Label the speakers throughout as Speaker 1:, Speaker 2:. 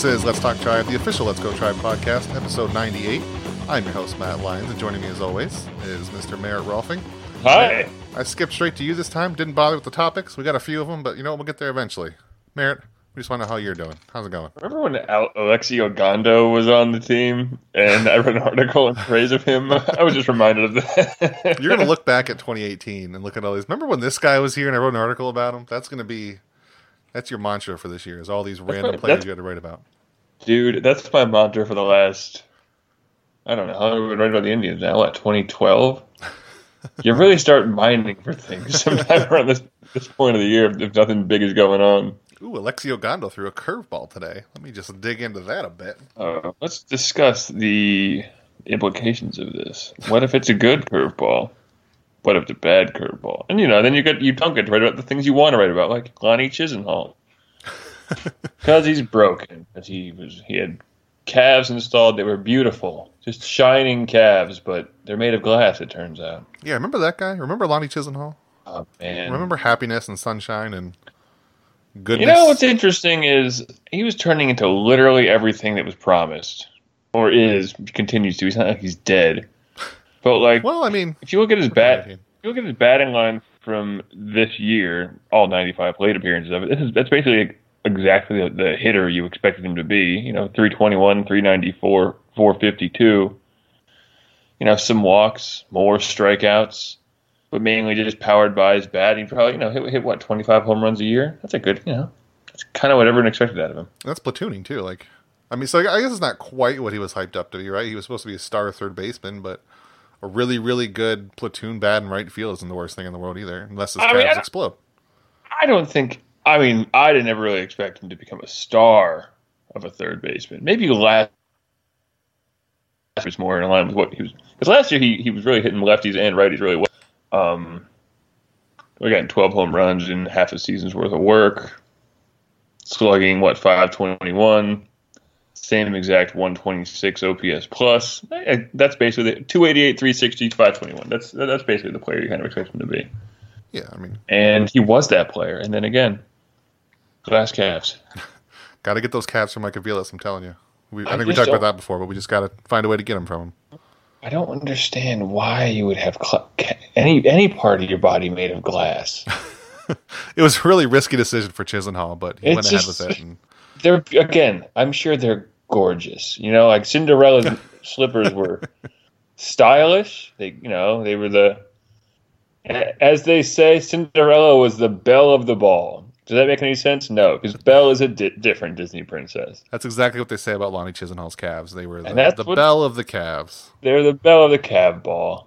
Speaker 1: This is Let's Talk Tribe, the official Let's Go Tribe podcast, episode 98. I'm your host, Matt Lyons, and joining me as always is Mr. Merritt Rolfing.
Speaker 2: Hi.
Speaker 1: I skipped straight to you this time, didn't bother with the topics. We got a few of them, but you know what, we'll get there eventually. Merritt, we just want to know how you're doing. How's it going?
Speaker 2: Remember when Alexi Ogando was on the team and I wrote an article in praise of him? I was just reminded of that.
Speaker 1: You're going to look back at 2018 and look at all these. Remember when this guy was here and I wrote an article about him? That's your mantra for this year, is all these random players you had to write about.
Speaker 2: Dude, that's my mantra for the last, I don't know, how long have we been writing about the Indians now? What, 2012? You really start mining for things sometime around this point of the year if nothing big is going on.
Speaker 1: Ooh, Alexi Ogando threw a curveball today. Let me just dig into that a bit.
Speaker 2: Let's discuss the implications of this. What if it's a good curveball? What if it's a bad curveball? And then you don't get to write about the things you want to write about, like Lonnie Chisenhall. Because he's broken. Because he had calves installed. They were beautiful. Just shining calves, but they're made of glass, it turns out.
Speaker 1: Yeah, remember that guy? Remember Lonnie Chisenhall?
Speaker 2: Oh, man.
Speaker 1: Remember happiness and sunshine and goodness?
Speaker 2: You know what's interesting is he was turning into literally everything that was promised. Or continues to. He's not like he's dead. But if you look at his batting line from this year, all 95 plate appearances of it, that's basically exactly the hitter you expected him to be. 321, 394, 452. Some walks, more strikeouts, but mainly just powered by his bat. He probably hit 25 home runs a year. That's a good. That's kind of what everyone expected out of him.
Speaker 1: That's platooning too. So I guess it's not quite what he was hyped up to be, right? He was supposed to be a star third baseman, but a really, really good platoon bat in right field isn't the worst thing in the world either, unless his calves explode.
Speaker 2: I didn't ever really expect him to become a star of a third baseman. Maybe last was more in line with what he was. Because last year he was really hitting lefties and righties really well. We got 12 home runs in half a season's worth of work. Slugging, 521. Same exact 126 OPS plus. That's basically 288, 360, 521. That's basically the player you kind of expect him to be.
Speaker 1: Yeah,
Speaker 2: and he was that player. And then again, glass calves.
Speaker 1: Got to get those calves from Mike Aviles, I'm telling you. I think we talked about that before, but we just got to find a way to get them from him.
Speaker 2: I don't understand why you would have any part of your body made of glass.
Speaker 1: It was a really risky decision for Chisenhall, but he went ahead with it.
Speaker 2: I'm sure they're gorgeous. Like Cinderella's slippers were stylish. They were as they say, Cinderella was the belle of the ball. Does that make any sense? No, because Belle is a different Disney princess.
Speaker 1: That's exactly what they say about Lonnie Chisenhall's calves. They were the belle of the calves.
Speaker 2: They're the belle of the calf ball.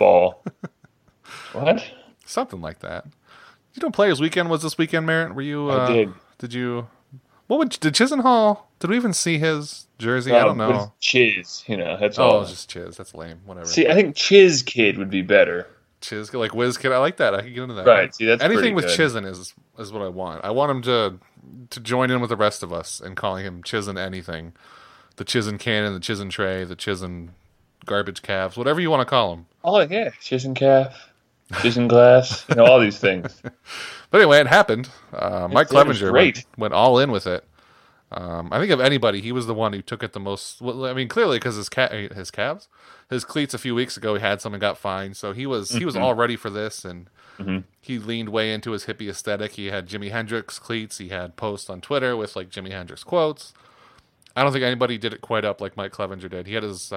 Speaker 2: What?
Speaker 1: Something like that. Players' Weekend was this weekend, Merritt? Were you?
Speaker 2: I did.
Speaker 1: Did you? Did Chisenhall? Did we even see his jersey? I don't know.
Speaker 2: Chiz, that's all.
Speaker 1: Oh, it's just Chiz. That's lame. Whatever.
Speaker 2: See, I think Chiz Kid would be better.
Speaker 1: Chiz, like Whiz Kid. I like that. I can get into that.
Speaker 2: Right. See, that's
Speaker 1: anything with Chizen is what I want. I want him to join in with the rest of us and calling him Chizen anything. The Chizen Cannon, the Chizen Tray, the Chizen Garbage Calves, whatever you want to call him.
Speaker 2: Oh yeah, Chizen Calf, Chizen Glass, all these things.
Speaker 1: But anyway, it happened. Mike Clevenger went all in with it. I think of anybody, he was the one who took it the most. Clearly because his calves, his cleats a few weeks ago, he had some and got fined. So he was all ready for this, and he leaned way into his hippie aesthetic. He had Jimi Hendrix cleats. He had posts on Twitter with Jimi Hendrix quotes. I don't think anybody did it quite up like Mike Clevenger did. He had his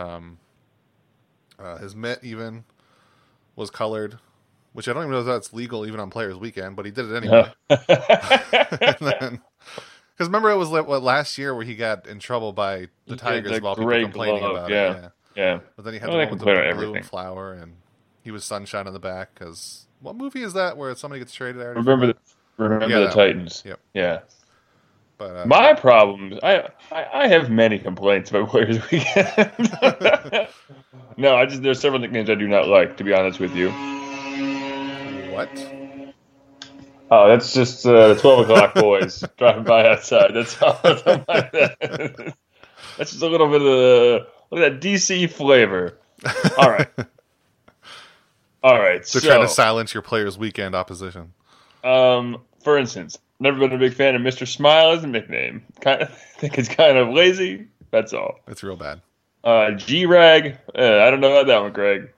Speaker 1: mitt even was colored, which I don't even know if that's legal even on Players Weekend, but he did it anyway. Because remember, it was last year where he got in trouble by the Tigers while people complaining about it.
Speaker 2: Yeah.
Speaker 1: But then he had the one with the blue and flower, and he was sunshine on the back. Because what movie is that where somebody gets traded?
Speaker 2: Remember the Titans.
Speaker 1: Yep.
Speaker 2: Yeah.
Speaker 1: But
Speaker 2: my problems, I have many complaints about Players Weekend. No, there's several nicknames I do not like, to be honest with you.
Speaker 1: What?
Speaker 2: Oh, that's just the 12 o'clock boys driving by outside. That's all. Something like that. That's just a little bit of that DC flavor. All right.
Speaker 1: So trying to silence your Players Weekend opposition.
Speaker 2: For instance, Never been a big fan of Mr. Smile as a nickname. I think it's kind of lazy. That's all.
Speaker 1: It's real bad.
Speaker 2: G-Rag. I don't know about that one, Greg.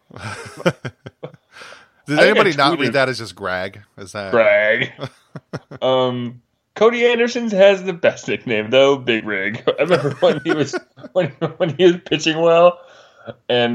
Speaker 1: Did anybody not read that as just Greg? Is that
Speaker 2: Greg? Cody Anderson's has the best nickname though, Big Rig. I remember when he was when he was pitching well, and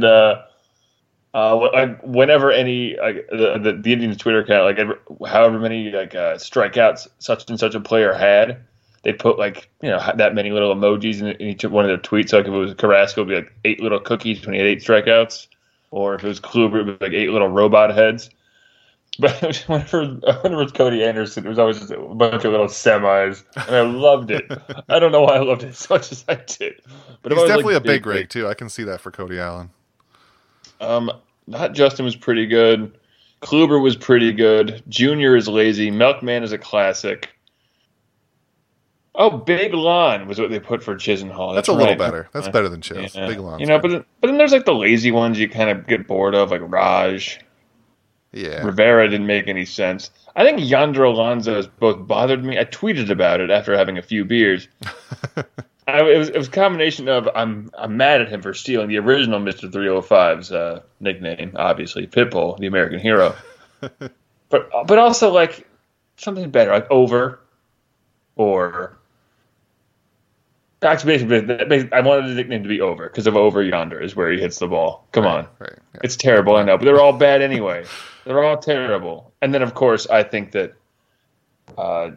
Speaker 2: whenever any the Indians Twitter account, however many strikeouts such and such a player had, they put that many little emojis in each one of their tweets. So if it was Carrasco, it'd be 8 little cookies when he had 8 strikeouts, or if it was Kluber, it'd be 8 little robot heads. But whenever it was Cody Anderson, it was always just a bunch of little semis, and I loved it. I don't know why I loved it as much as I did. But
Speaker 1: he's definitely a big rig too. I can see that for Cody Allen.
Speaker 2: Not Justin was pretty good. Kluber was pretty good. Junior is lazy. Milkman is a classic. Oh, Big Lon was what they put for Chisenhall.
Speaker 1: That's a little better. That's better than Chiz. Yeah. Big Lon.
Speaker 2: But then there's the lazy ones you kind of get bored of, like Raj.
Speaker 1: Yeah.
Speaker 2: Rivera didn't make any sense. I think Yonder Alonso has both bothered me. I tweeted about it after having a few beers. It was a combination of I'm mad at him for stealing the original Mr. 305's nickname, obviously Pitbull, the American hero, but also something better, like Over, or actually basically I wanted the nickname to be Over because of Over Yonder is where he hits the ball. Come on,
Speaker 1: right, yeah.
Speaker 2: It's terrible, I know, but they're all bad anyway. They're all terrible. And then of course I think that I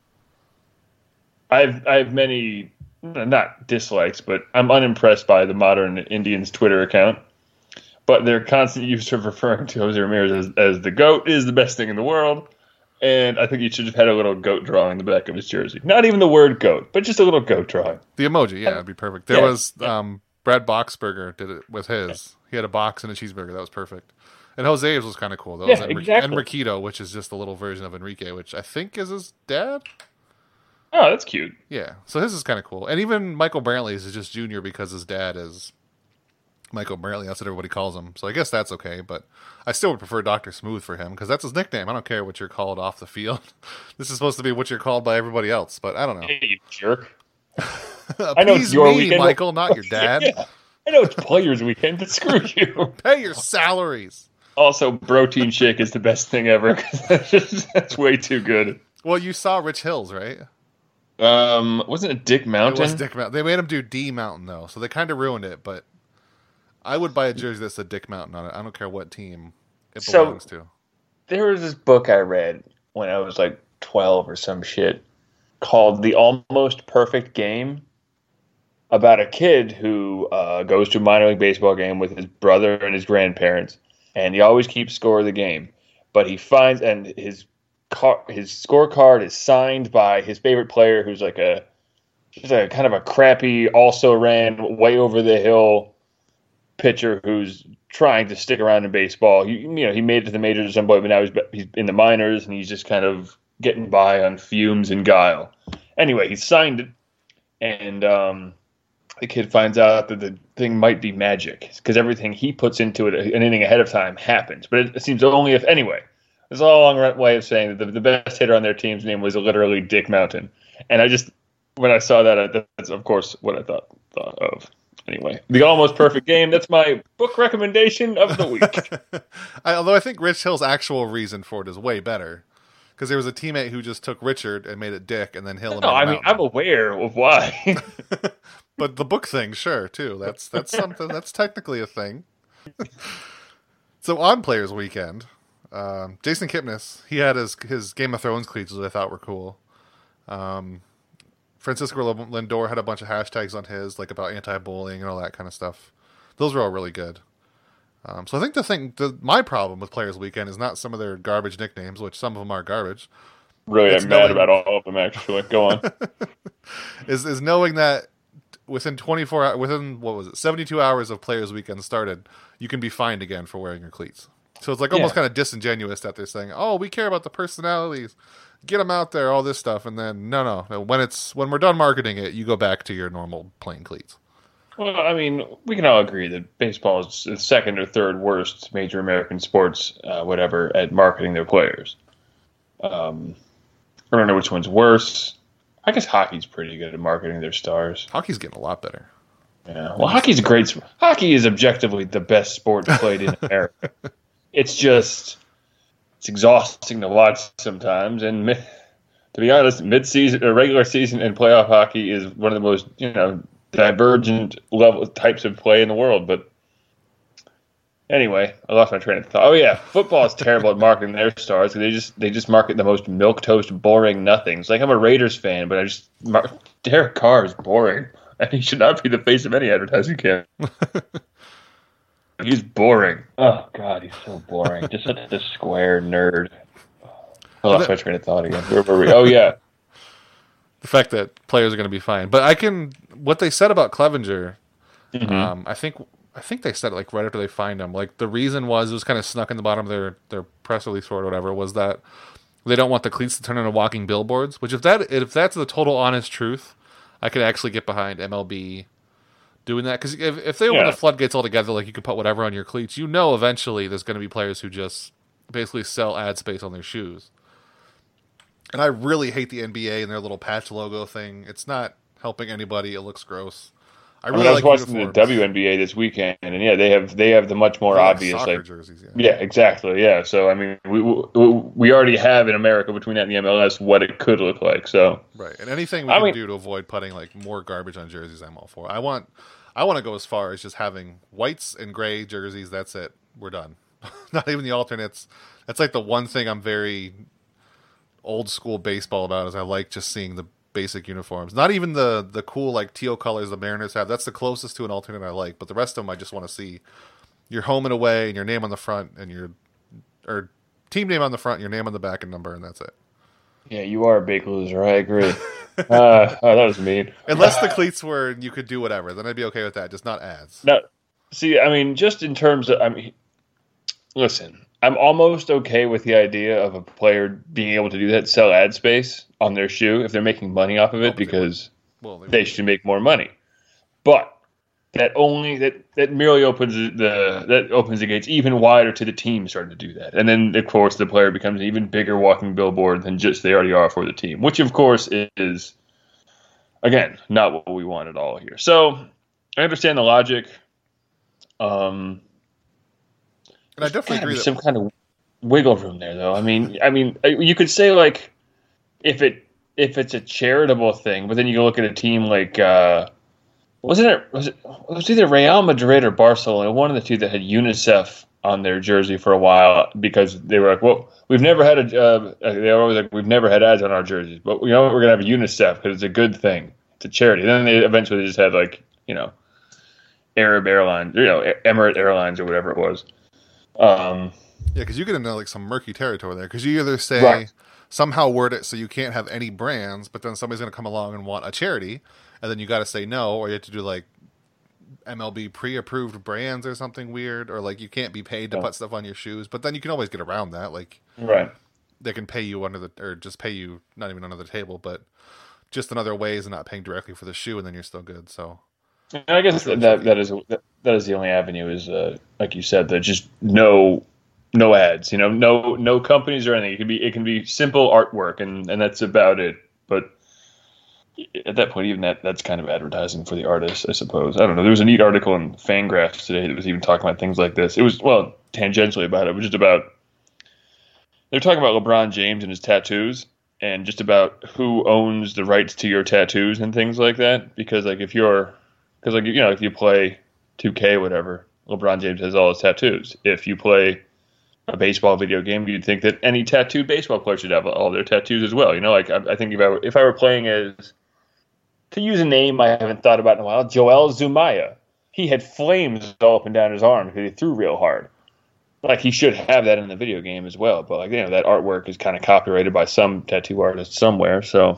Speaker 2: have many. Not dislikes, but I'm unimpressed by the modern Indians Twitter account. But their constant use of referring to Jose Ramirez as the GOAT is the best thing in the world. And I think you should have had a little goat drawing in the back of his jersey. Not even the word goat, but just a little goat drawing.
Speaker 1: The emoji, yeah, it'd be perfect. There was Brad Boxberger did it with his. He had a box and a cheeseburger. That was perfect. And Jose's was kind of cool.
Speaker 2: Exactly.
Speaker 1: Enriquito, which is just a little version of Enrique, which I think is his dad.
Speaker 2: Oh, that's cute.
Speaker 1: Yeah, so his is kind of cool. And even Michael Brantley's is just Junior because his dad is Michael Brantley. That's what everybody calls him. So I guess that's okay, but I still would prefer Dr. Smooth for him because that's his nickname. I don't care what you're called off the field. This is supposed to be what you're called by everybody else, but I don't know.
Speaker 2: Hey, you jerk.
Speaker 1: I know it's your weekend, Michael, not your dad.
Speaker 2: Yeah. I know it's Players Weekend, but screw you.
Speaker 1: Pay your salaries.
Speaker 2: Also, Protein Shake is the best thing ever because that's way too good.
Speaker 1: Well, you saw Rich Hills, right?
Speaker 2: Wasn't it Dick Mountain?
Speaker 1: It was Dick Mountain. They made him do D Mountain though, so they kind of ruined it. But I would buy a jersey that said Dick Mountain on it. I don't care what team it belongs to.
Speaker 2: There was this book I read when I was 12 or some shit called The Almost Perfect Game, about a kid who goes to a minor league baseball game with his brother and his grandparents, and he always keeps score of the game. But he finds, and his scorecard is signed by his favorite player, who's just a kind of a crappy, also ran way over the hill pitcher who's trying to stick around in baseball. He made it to the majors at some point, but now he's in the minors and he's just kind of getting by on fumes and guile. Anyway, he signed it, and the kid finds out that the thing might be magic because everything he puts into it an inning ahead of time happens. But it seems only if anyway. There's a long way of saying that the best hitter on their team's name was literally Dick Mountain. And when I saw that, that's of course what I thought of. Anyway, The Almost Perfect Game, that's my book recommendation of the week.
Speaker 1: Although I think Rich Hill's actual reason for it is way better. Because there was a teammate who just took Richard and made it Dick, and then Hill.
Speaker 2: I'm aware of why.
Speaker 1: But the book thing, sure, too. That's something. That's technically a thing. So on Players Weekend, Jason Kipnis, he had his Game of Thrones cleats, which I thought were cool. Francisco Lindor had a bunch of hashtags on his, about anti-bullying and all that kind of stuff. Those were all really good. So I think my problem with Players Weekend is not some of their garbage nicknames, which some of them are garbage.
Speaker 2: Really, I'm mad about all of them, actually. Go on.
Speaker 1: is knowing that within 72 hours of Players Weekend started, you can be fined again for wearing your cleats. So it's almost kind of disingenuous that they're saying, "Oh, we care about the personalities, get them out there, all this stuff," and then no. When we're done marketing it, you go back to your normal plain cleats.
Speaker 2: Well, I mean, we can all agree that baseball is the second or third worst major American sports, at marketing their players. Or I don't know which one's worse. I guess hockey's pretty good at marketing their stars.
Speaker 1: Hockey's getting a lot better.
Speaker 2: Yeah, well, hockey's a great sport. Hockey is objectively the best sport played in America. It's exhausting to watch sometimes, and to be honest, mid-season or regular season and playoff hockey is one of the most divergent types of play in the world. But anyway, I lost my train of thought. Oh yeah, football is terrible at marketing their stars. They just market the most milquetoast, boring nothings. Like I'm a Raiders fan, but Derek Carr is boring. And he should not be the face of any advertising campaign. He's boring. Oh, God, he's so boring. Just such a square nerd. I lost my train of thought again. Where were we? Oh, yeah.
Speaker 1: The fact that players are going to be fine. But what they said about Clevenger, I think they said it like right after they fined him. Like the reason was, it was kind of snuck in the bottom of their press release or whatever, was that they don't want the cleats to turn into walking billboards, which if that's the total honest truth, I could actually get behind MLB doing that. Because if they open the floodgates altogether, like you can put whatever on your cleats, eventually there's going to be players who just basically sell ad space on their shoes. And I really hate the NBA and their little patch logo thing. It's not helping anybody. It looks gross.
Speaker 2: I was watching the WNBA this weekend, and they have the much more obvious
Speaker 1: soccer jerseys.
Speaker 2: Yeah, exactly. Yeah, so I mean, we already have in America between that and the MLS what it could look like. So
Speaker 1: right, and anything we can do to avoid putting like more garbage on jerseys, I'm all for. I want to go as far as just having whites and gray jerseys. That's it. We're done. Not even the alternates. That's like the one thing I'm very old school baseball about, is I like just seeing the basic uniforms. Not even the cool like teal colors the Mariners have. That's the closest to an alternate I like. But the rest of them, I just want to see your home and away and your name on the front and or team name on the front, your name on the back and number, and that's it.
Speaker 2: Yeah, you are a big loser. I agree. That was mean.
Speaker 1: Unless the cleats were you could do whatever, then I'd be okay with that. Just not ads.
Speaker 2: No, see, I mean, just in terms of, listen. I'm almost okay with the idea of a player being able to do that, sell ad space on their shoe if they're making money off of it, because they should make more money. But that merely opens the gates even wider to the team starting to do that. And then, of course, the player becomes an even bigger walking billboard than just they already are for the team, which, of course, is, again, not what we want at all here. So I understand the logic.
Speaker 1: And I definitely agree.
Speaker 2: Some kind of wiggle room there, though. I mean, you could say like if it's a charitable thing, but then you go look at a team like was it either Real Madrid or Barcelona, one of the two that had UNICEF on their jersey for a while, because they were like, well, we've never had they were always like, we've never had ads on our jerseys, but we're gonna have a UNICEF because it's a good thing, it's a charity. And then they eventually just had like Arab Airlines, Emirates Airlines or whatever it was.
Speaker 1: Yeah, because you get into like some murky territory there. Because you either say somehow word it so you can't have any brands, but then somebody's going to come along and want a charity, and then you got to say no, or you have to do like MLB pre-approved brands or something weird, or like you can't be paid to put stuff on your shoes. But then you can always get around that. Like they can pay you just pay you not even under the table, but just in other ways and not paying directly for the shoe, and then you're still good. So.
Speaker 2: And I guess that is the only avenue is like you said, that just no ads, no companies or anything. It can be simple artwork and that's about it. But at that point, even that's kind of advertising for the artist, I suppose. I don't know. There was a neat article in Fangraphs today that was even talking about things like this. It was tangentially about it. It was just about they're talking about LeBron James and his tattoos. And just about who owns the rights to your tattoos and things like that. Because if you play 2K or whatever, LeBron James has all his tattoos. If you play a baseball video game, you'd think that any tattooed baseball player should have all their tattoos as well. I think if I were playing as, to use a name I haven't thought about in a while, Joel Zumaya, he had flames all up and down his arm because he threw real hard. Like, he should have that in the video game as well. But that artwork is kind of copyrighted by some tattoo artist somewhere. So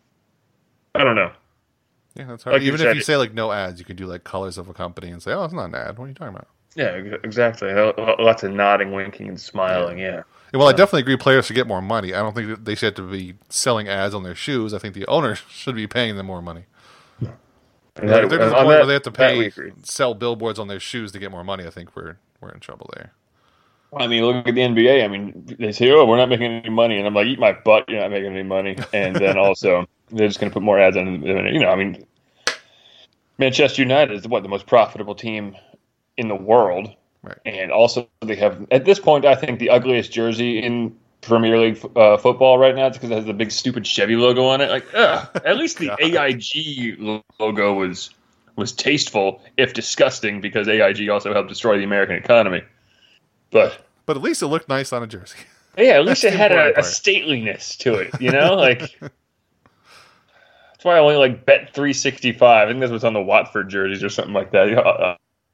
Speaker 2: I don't know.
Speaker 1: Yeah, that's hard. Even if you say like no ads, you can do like colors of a company and say, "Oh, it's not an ad. What are you talking about?"
Speaker 2: Yeah, exactly. Lots of nodding, winking, and smiling. Yeah.
Speaker 1: Well, I definitely agree. Players should get more money. I don't think that they should have to be selling ads on their shoes. I think the owner should be paying them more money. If they're to the point where they have to sell billboards on their shoes to get more money, I think we're in trouble there.
Speaker 2: I mean, look at the NBA. I mean, they say, "Oh, we're not making any money," and I'm like, "Eat my butt! You're not making any money." And then also, they're just going to put more ads on. I mean, Manchester United is the most profitable team in the world,
Speaker 1: right?
Speaker 2: And also, they have at this point, I think, the ugliest jersey in Premier League football right now. It's because it has the big stupid Chevy logo on it. Like, at least the AIG logo was tasteful, if disgusting, because AIG also helped destroy the American economy. But
Speaker 1: at least it looked nice on a jersey.
Speaker 2: Yeah, at least it had a stateliness to it, like that's why I only like Bet365. I think that's what's on the Watford jerseys or something like that.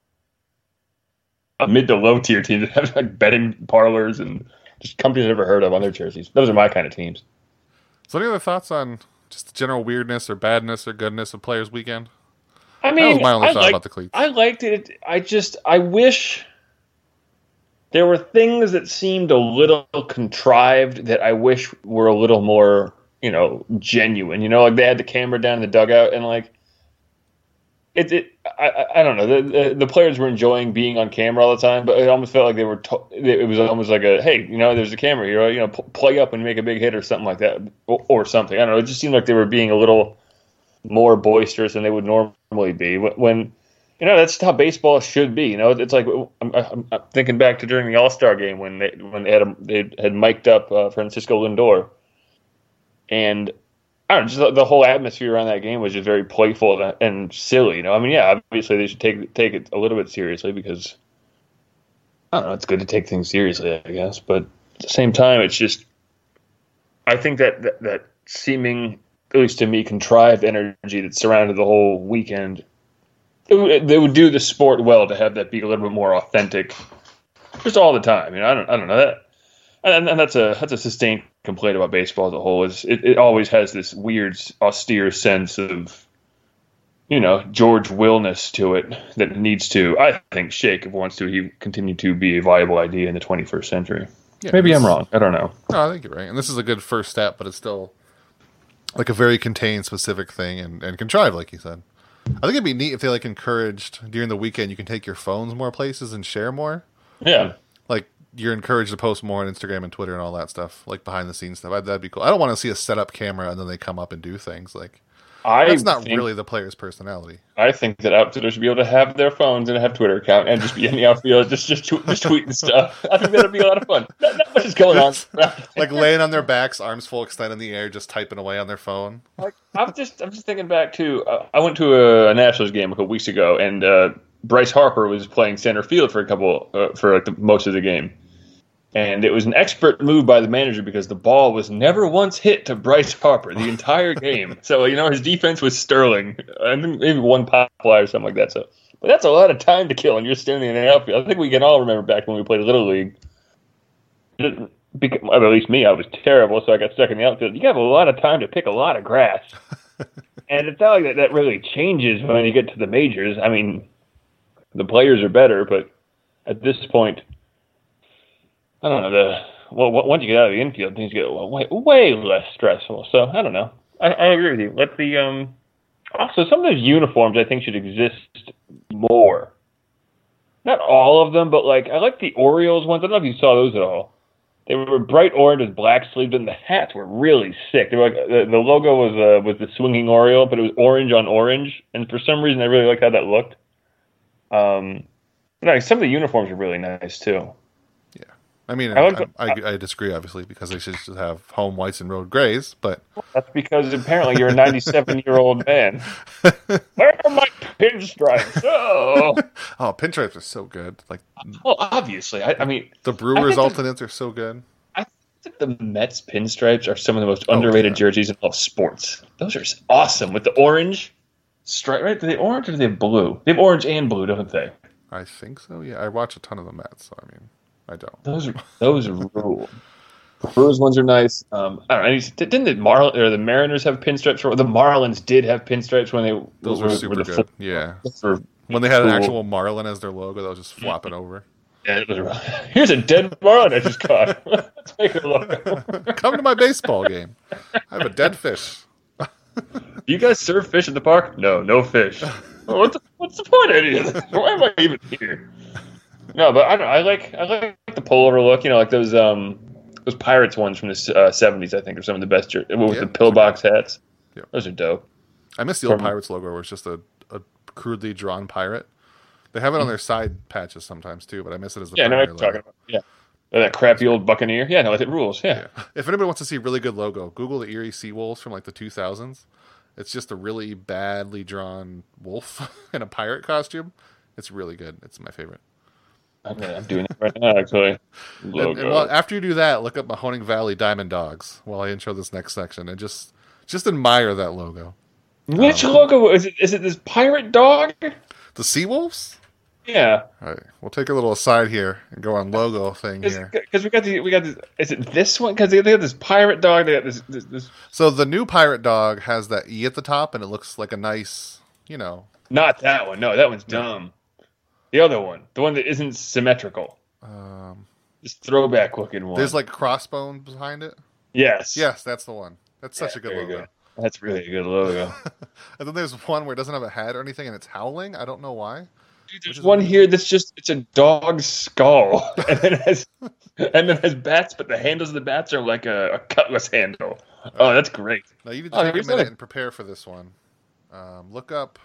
Speaker 2: Mid to low tier teams that have like betting parlors and just companies I've never heard of on their jerseys. Those are my kind of teams.
Speaker 1: So, any other thoughts on just the general weirdness or badness or goodness of Players Weekend?
Speaker 2: I mean,
Speaker 1: that was my only thought about the cleats.
Speaker 2: I liked it. I wish there were things that seemed a little contrived that I wish were a little more, genuine. Like they had the camera down in the dugout and like I don't know. The players were enjoying being on camera all the time, but it almost felt like they were. It was almost like hey, there's a camera here. Play up and make a big hit or something like that, or something. I don't know. It just seemed like they were being a little more boisterous than they would normally be. When that's how baseball should be. It's like I'm thinking back to during the All-Star game when they had mic'd up Francisco Lindor, and I don't know, just the whole atmosphere around that game was just very playful and silly. I mean, yeah, obviously they should take it a little bit seriously because I don't know, it's good to take things seriously, I guess. But at the same time, it's just I think that seeming, at least to me, contrived energy that surrounded the whole weekend, they would do the sport well to have that be a little bit more authentic, just all the time. I don't know that. And that's a sustained complaint about baseball as a whole. Is it always has this weird, austere sense of, George Willness to it that needs to, I think, shake if it wants to continue to be a viable idea in the 21st century. Yeah, maybe I'm wrong. I don't know.
Speaker 1: No, I think you're right. And this is a good first step, but it's still like a very contained, specific thing and contrived, like you said. I think it'd be neat if they encouraged during the weekend you can take your phones more places and share more.
Speaker 2: Yeah.
Speaker 1: Like you're encouraged to post more on Instagram and Twitter and all that stuff, like behind the scenes stuff. That'd be cool. I don't want to see a set up camera and then they come up and do things that's not really the player's personality.
Speaker 2: I think that outfielders should be able to have their phones and have a Twitter account and just be in the outfield, just tweeting stuff. I think that'd be a lot of fun. Not much is going on.
Speaker 1: Like laying on their backs, arms full extended in the air, just typing away on their phone.
Speaker 2: I'm just thinking back to I went to a Nationals game a couple weeks ago, and Bryce Harper was playing center field for most of the game. And it was an expert move by the manager because the ball was never once hit to Bryce Harper the entire game. So, his defense was sterling. I think maybe one pop fly or something like that. So, but that's a lot of time to kill, and you're standing in the outfield. I think we can all remember back when we played Little League. At least me, I was terrible, so I got stuck in the outfield. You have a lot of time to pick a lot of grass. And it's not like that really changes when you get to the majors. I mean, the players are better, but at this point, I don't know. Once you get out of the infield, things get way less stressful. So I don't know. I agree with you. Also some of those uniforms I think should exist more. Not all of them, but I like the Orioles ones. I don't know if you saw those at all. They were bright orange with black sleeves, and the hats were really sick. They were the logo was the swinging Oriole, but it was orange on orange, and for some reason I really liked how that looked. Some of the uniforms are really nice too.
Speaker 1: I mean, I disagree, obviously, because they should just have home whites and road grays, but...
Speaker 2: That's because apparently you're a 97-year-old man. Where are my pinstripes? Oh,
Speaker 1: pinstripes are so good.
Speaker 2: Obviously. I mean...
Speaker 1: The Brewers alternates are so good.
Speaker 2: I think the Mets pinstripes are some of the most underrated jerseys in all of sports. Those are awesome. With the orange stripe, right? Do they orange or do they have blue? They have orange and blue, don't they?
Speaker 1: I think so, yeah. I watch a ton of the Mets, so I mean... I don't.
Speaker 2: Those rule. The Brewers ones are nice. I don't know. Didn't the Mariners have pinstripes? The Marlins did have pinstripes when they.
Speaker 1: Those were super good. Yeah. When they had an actual Marlin as their logo, that was just flopping over.
Speaker 2: Yeah, here's a dead Marlin I just caught. Let's make a logo.
Speaker 1: Come to my baseball game. I have a dead fish.
Speaker 2: Do you guys serve fish at the park? No fish. What's the point of any of this? Why am I even here? No, but I like the pullover look. You know, like those Pirates ones from the 70s. I think are some of the best with the pillbox hats. Yeah. Those are dope.
Speaker 1: I miss the old Pirates logo where it's just a crudely drawn pirate. They have it on their side patches sometimes too, but I miss it as the
Speaker 2: primary logo. Talking about. Yeah. That crappy old Buccaneer. Yeah, no, it rules. Yeah.
Speaker 1: If anybody wants to see a really good logo, Google the Erie Seawolves from like the 2000s. It's just a really badly drawn wolf in a pirate costume. It's really good. It's my favorite.
Speaker 2: Okay, I'm doing it right now, actually.
Speaker 1: And after you do that, look up Mahoning Valley Diamond Dogs while I intro this next section, and just admire that logo.
Speaker 2: Which logo is it? Is it this pirate dog?
Speaker 1: The Seawolves?
Speaker 2: Yeah.
Speaker 1: All right, we'll take a little aside here and go on logo thing here.
Speaker 2: Because we got this. Is it this one? Because they got this pirate dog. They got this.
Speaker 1: So the new pirate dog has that E at the top, and it looks like a nice,
Speaker 2: Not that one. No, that one's dumb. The other one, the one that isn't symmetrical. This throwback looking one.
Speaker 1: There's like crossbones behind it.
Speaker 2: Yes.
Speaker 1: Yes, that's the one. That's such a good logo.
Speaker 2: Good. That's really a good logo.
Speaker 1: And then there's one where it doesn't have a head or anything, and it's howling. I don't know why.
Speaker 2: Dude, there's one here that's it's a dog's skull, and then it has bats, but the handles of the bats are like a cutlass handle. Oh, that's great.
Speaker 1: Now you need to take a minute and prepare for this one. Look up.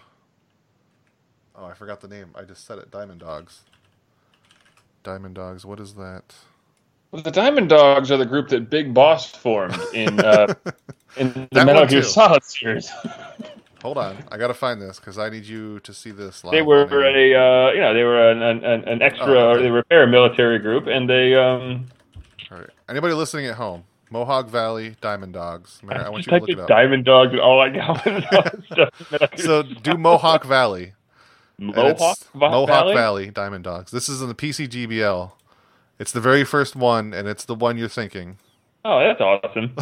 Speaker 1: Oh, I forgot the name. I just said it. Diamond Dogs. Diamond Dogs. What is that?
Speaker 2: Well, the Diamond Dogs are the group that Big Boss formed in the Metal Gear Solid series.
Speaker 1: Hold on, I gotta find this because I need you to see this live.
Speaker 2: They were they were an extra, or they were a paramilitary group, and they. All
Speaker 1: right. Anybody listening at home, Mohawk Valley Diamond Dogs. I want you to look it up.
Speaker 2: Diamond Dogs, and all I got was stuff.
Speaker 1: So do Mohawk Valley.
Speaker 2: Mohawk
Speaker 1: Valley Diamond Dogs. This is in the PCGBL. It's the very first one, and it's the one you're thinking.
Speaker 2: Oh, that's awesome.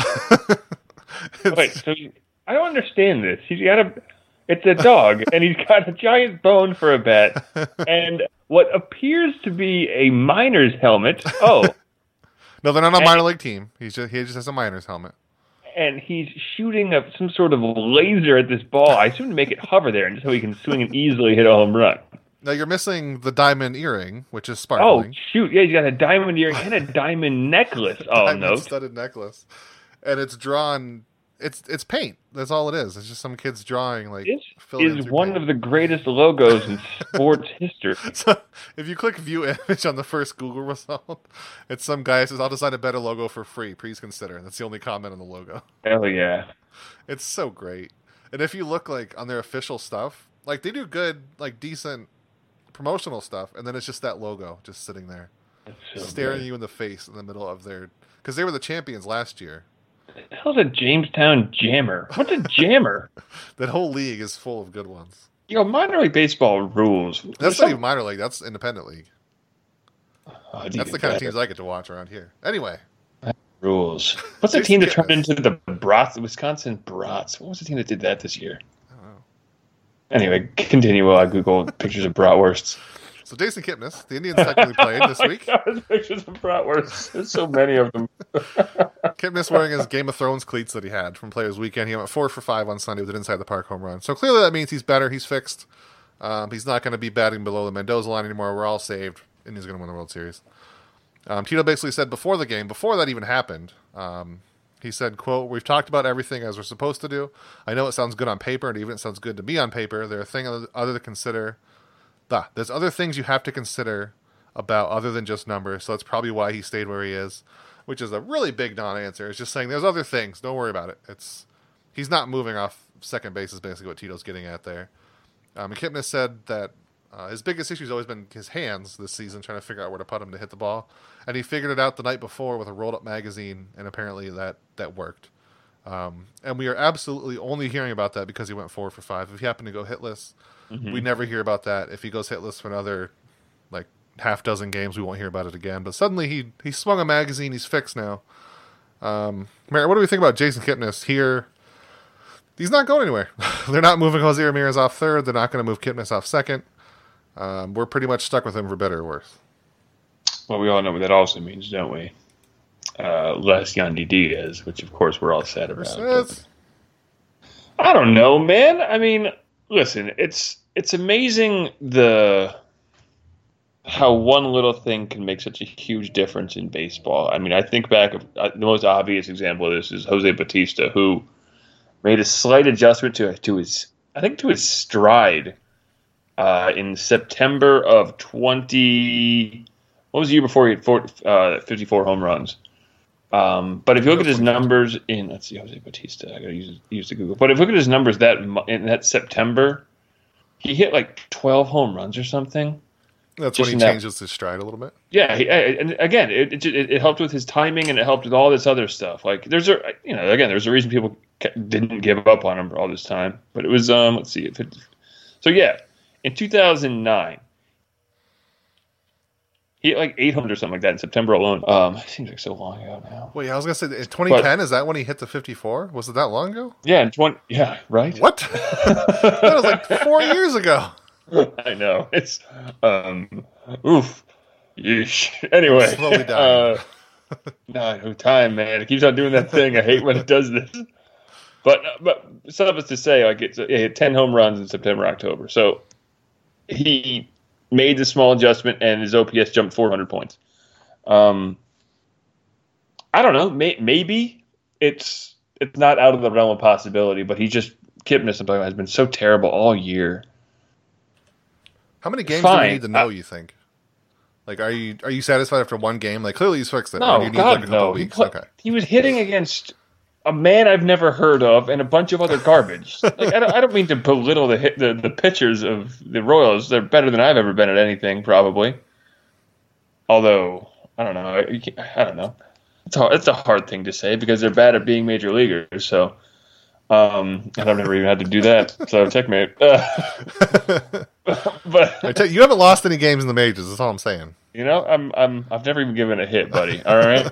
Speaker 2: Wait, so I don't understand this. It's a dog, and he's got a giant bone for a bat, and what appears to be a miner's helmet. Oh.
Speaker 1: No, they're not a minor league team. He just has a miner's helmet.
Speaker 2: And he's shooting some sort of laser at this ball. I assume to make it hover there, and so he can swing and easily hit a home run.
Speaker 1: Now you're missing the diamond earring, which is sparkling.
Speaker 2: Oh shoot! Yeah, he's got a diamond earring and a diamond necklace. Oh no,
Speaker 1: studded necklace, and it's drawn. It's paint. That's all it is. It's just some kid's drawing. Like
Speaker 2: this is one of the greatest logos in sports history.
Speaker 1: So if you click view image on the first Google result, it's some guy who says, "I'll design a better logo for free. Please consider." That's the only comment on the logo.
Speaker 2: Hell yeah!
Speaker 1: It's so great. And if you look like on their official stuff, like they do good, like decent promotional stuff, and then it's just that logo just sitting there, staring you in the face in the middle of their, because they were the champions last year.
Speaker 2: The hell's a Jamestown Jammer? What's a jammer?
Speaker 1: That whole league is full of good ones.
Speaker 2: Minor league baseball rules.
Speaker 1: That's not even minor league. That's independent league. That's the kind of teams I get to watch around here. Anyway.
Speaker 2: Rules. What's the team that turned into the Brats? Wisconsin Brats. What was the team that did that this year?
Speaker 1: I don't know.
Speaker 2: Anyway, continue while I Google pictures of bratwursts.
Speaker 1: So Jason Kipnis, the Indians technically played this week.
Speaker 2: Pictures of bratwursts. There's so many of them.
Speaker 1: Kipnis wearing his Game of Thrones cleats that he had from Players Weekend. He went 4 for 5 on Sunday with an inside the park home run. So clearly that means he's better. He's fixed. He's not going to be batting below the Mendoza line anymore. We're all saved. Indians going to win the World Series. Tito basically said before the game, before that even happened, he said, quote, "We've talked about everything as we're supposed to do. I know it sounds good on paper, and even it sounds good to me on paper. There are things other to consider. There's other things you have to consider about other than just numbers, so that's probably why he stayed where he is," which is a really big non-answer. It's just saying there's other things. Don't worry about it. He's not moving off second base is basically what Tito's getting at there. Kipnis said that his biggest issue has always been his hands this season, trying to figure out where to put him to hit the ball. And he figured it out the night before with a rolled-up magazine, and apparently that worked. And we are absolutely only hearing about that because he went 4 for 5. If he happened to go hitless, we never hear about that. If he goes hitless for another like half dozen games, we won't hear about it again. But suddenly he swung a magazine. He's fixed now. Mary, what do we think about Jason Kipnis here? He's not going anywhere. They're not moving Jose Ramirez off third. They're not going to move Kipnis off second. We're pretty much stuck with him for better or worse.
Speaker 2: Well, we all know what that also means, don't we? Less Yandy Diaz, which of course we're all sad about. I don't know, man. I mean, listen, it's amazing how one little thing can make such a huge difference in baseball. I mean, I think back of the most obvious example of this is Jose Bautista, who made a slight adjustment to his stride in September of 20. What was the year before he had 54 home runs? But if you look at his numbers let's see, Jose Bautista, I gotta use the Google. But if you look at his numbers in that September, he hit like 12 home runs or something.
Speaker 1: That's when he changes his stride a little bit.
Speaker 2: Yeah, and again, it helped with his timing and it helped with all this other stuff. Like there's a reason people didn't give up on him for all this time. But it was let's see, in 2009. He hit like 800 or something like that in September alone. It seems like so long ago now.
Speaker 1: Wait, I was gonna say 2010. Is that when he hit the 54? Was it that long ago?
Speaker 2: Yeah, right.
Speaker 1: What? That was like 4 years ago.
Speaker 2: I know. It's oof. Yeesh. Anyway,
Speaker 1: slowly dying.
Speaker 2: No time, man. It keeps on doing that thing. I hate when it does this. But suffice to say, like he hit 10 home runs in September, October. So he made the small adjustment, and his OPS jumped 400 points. I don't know. Maybe it's not out of the realm of possibility, but Kipnis has been so terrible all year.
Speaker 1: How many games do we need to know, you think? Like, are you satisfied after one game? Like, clearly he's fixed it.
Speaker 2: No,
Speaker 1: you need like a couple weeks? Okay.
Speaker 2: He was hitting against a man I've never heard of and a bunch of other garbage. Like, I don't mean to belittle the pitchers of the Royals. They're better than I've ever been at anything, probably. Although, I don't know. I don't know. It's a hard thing to say because they're bad at being major leaguers. So, and I've never even had to do that. So, checkmate.
Speaker 1: But you haven't lost any games in the majors. That's all I'm saying.
Speaker 2: You know, I've never even given a hit, buddy. All right.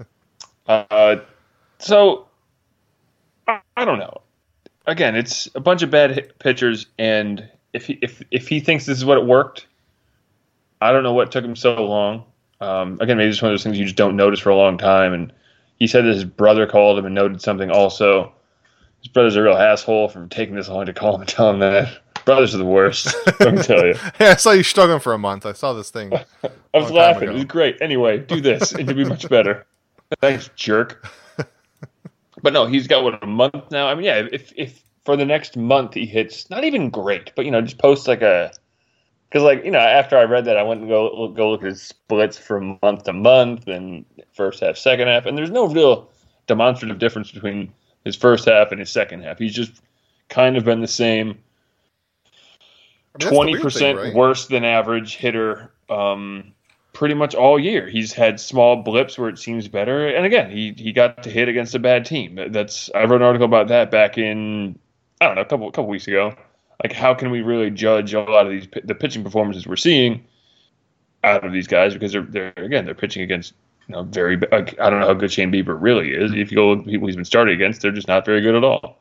Speaker 2: So I don't know. Again, it's a bunch of bad pitchers, and if he thinks this is what it worked, I don't know what took him so long. Again, maybe it's one of those things you just don't notice for a long time. And he said that his brother called him and noted something also. His brother's a real asshole for taking this long to call him and tell him that. Brothers are the worst, let me tell you.
Speaker 1: Yeah, I saw you struggling for a month. I saw this thing.
Speaker 2: I was laughing. It was great. Anyway, do this, and you'll be much better. Thanks, jerk. But no, he's got, a month now? I mean, yeah, if for the next month he hits, not even great, but, just post because, after I read that, I went and go look at his splits from month to month and first half, second half, and there's no real demonstrative difference between his first half and his second half. He's just kind of been the same 20% worse than average hitter pretty much all year. He's had small blips where it seems better. And again, he got to hit against a bad team. I wrote an article about that back in, I don't know, a couple weeks ago. Like, how can we really judge a lot of the pitching performances we're seeing out of these guys? Because they're pitching against, very, I don't know how good Shane Bieber really is. If you go look at people he's been starting against, they're just not very good at all.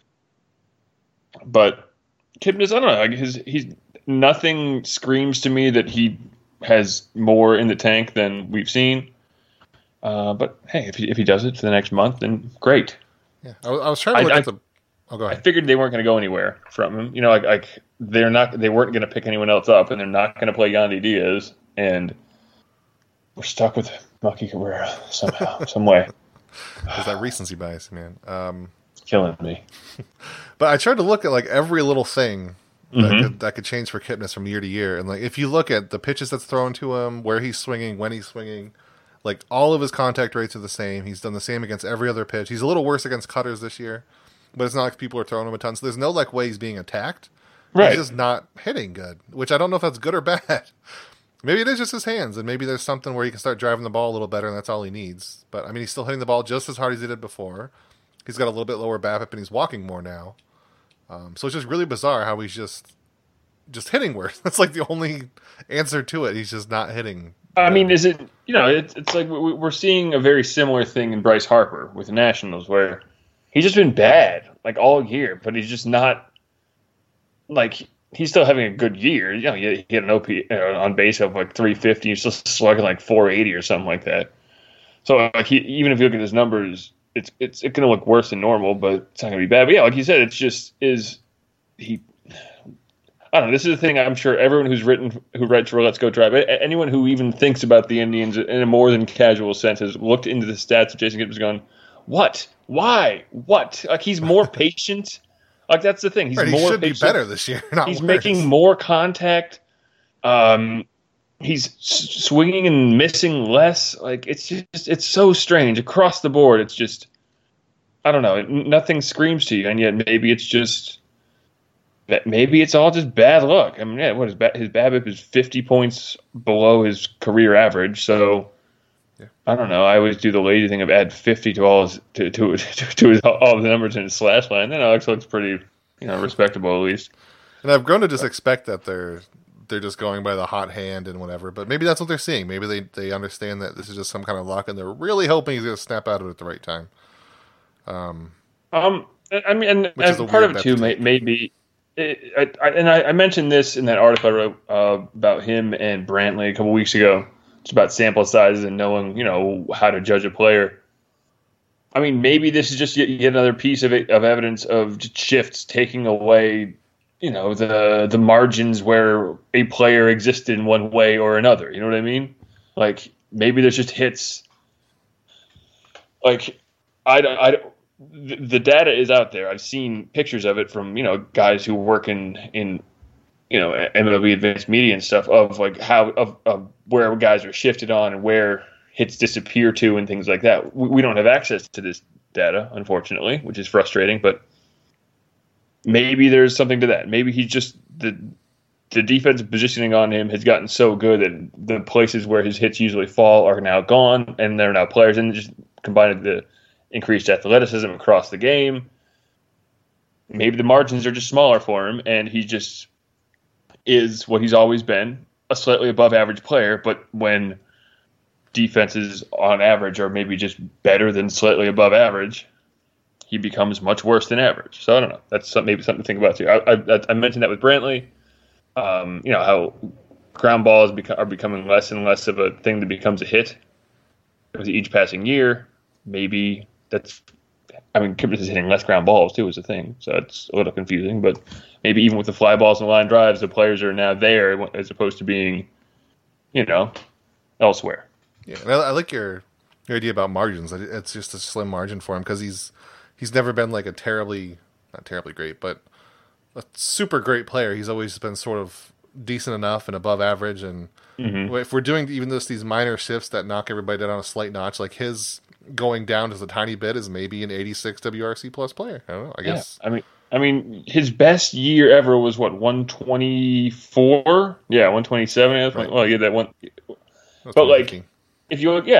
Speaker 2: But Kipnis, I don't know. He's nothing screams to me that he has more in the tank than we've seen. But hey, if he does it for the next month, then great.
Speaker 1: Yeah, I was trying to look at the. Oh, go ahead.
Speaker 2: I figured they weren't going to go anywhere from him. They weren't going to pick anyone else up, and they're not going to play Yandy Diaz, and we're stuck with Melky Cabrera somehow, some way.
Speaker 1: There's that recency bias, man.
Speaker 2: Killing me.
Speaker 1: But I tried to look at every little thing that could change for Kipnis from year to year, and if you look at the pitches that's thrown to him, where he's swinging, when he's swinging, all of his contact rates are the same. He's done the same against every other pitch. He's a little worse against cutters this year, but it's not like people are throwing him a ton. So there's no way he's being attacked. Right. He's just not hitting good, which I don't know if that's good or bad. Maybe it is just his hands, and maybe there's something where he can start driving the ball a little better, and that's all he needs. But I mean, he's still hitting the ball just as hard as he did before. He's got a little bit lower BABIP, and he's walking more now. So it's just really bizarre how he's just hitting worse. That's the only answer to it. He's just not hitting.
Speaker 2: I mean, is it, it's like we're seeing a very similar thing in Bryce Harper with the Nationals, where he's just been bad all year, but he's just not he's still having a good year. He had an OP on base of 350. He's still slugging 480 or something like that. So even if you look at his numbers, it's going to look worse than normal, but it's not going to be bad. But yeah, like you said, it's just I don't know. This is the thing. I'm sure everyone who writes for Let's Go Tribe, anyone who even thinks about the Indians in a more than casual sense, has looked into the stats of Jason Kipnis, gone, what? Why? What? Like, he's more patient. Like, that's the thing. He's
Speaker 1: he should be better this year.
Speaker 2: He's making more contact. He's swinging and missing less. Like, it's so strange across the board. It's just, I don't know. Nothing screams to you, and yet maybe it's all just bad luck. I mean, yeah, his BABIP is 50 points below his career average. So yeah. I don't know. I always do the lazy thing of add 50 to all his all the numbers in his slash line. Then Alex looks pretty, respectable at least.
Speaker 1: And I've grown to just expect that they're just going by the hot hand and whatever. But maybe that's what they're seeing. Maybe they understand that this is just some kind of luck, and they're really hoping he's going to snap out of it at the right time.
Speaker 2: I mean, and part of it too may be. I mentioned this in that article I wrote about him and Brantley a couple weeks ago. It's about sample sizes and knowing, how to judge a player. I mean, maybe this is just yet another piece of evidence of shifts taking away, the margins where a player existed in one way or another. You know what I mean? Like, maybe there's just hits. Like, the data is out there. I've seen pictures of it from, guys who work in MLB advanced media and stuff of like of where guys are shifted on and where hits disappear to and things like that. We don't have access to this data, unfortunately, which is frustrating, but maybe there's something to that. Maybe he's just the defensive positioning on him has gotten so good that the places where his hits usually fall are now gone, and they're now players, and just combined with the increased athleticism across the game. Maybe the margins are just smaller for him, and he just is what he's always been, a slightly above average player, but when defenses on average are maybe just better than slightly above average, he becomes much worse than average. So I don't know. That's maybe something to think about too. I mentioned that with Brantley, how ground balls are becoming less and less of a thing that becomes a hit with each passing year. Maybe Kipnis is hitting less ground balls too, is a thing. So it's a little confusing, but maybe even with the fly balls and line drives, the players are now there as opposed to being, elsewhere.
Speaker 1: Yeah, and I like your idea about margins. It's just a slim margin for him because he's never been like not terribly great, but a super great player. He's always been sort of decent enough and above average. And if we're doing even these minor shifts that knock everybody down on a slight notch, like his going down just a tiny bit is maybe an 86 WRC plus player. I don't know. I guess.
Speaker 2: I mean, his best year ever was what, 124? Yeah, 127. Right. Well, yeah, that one. That's but like, if you look,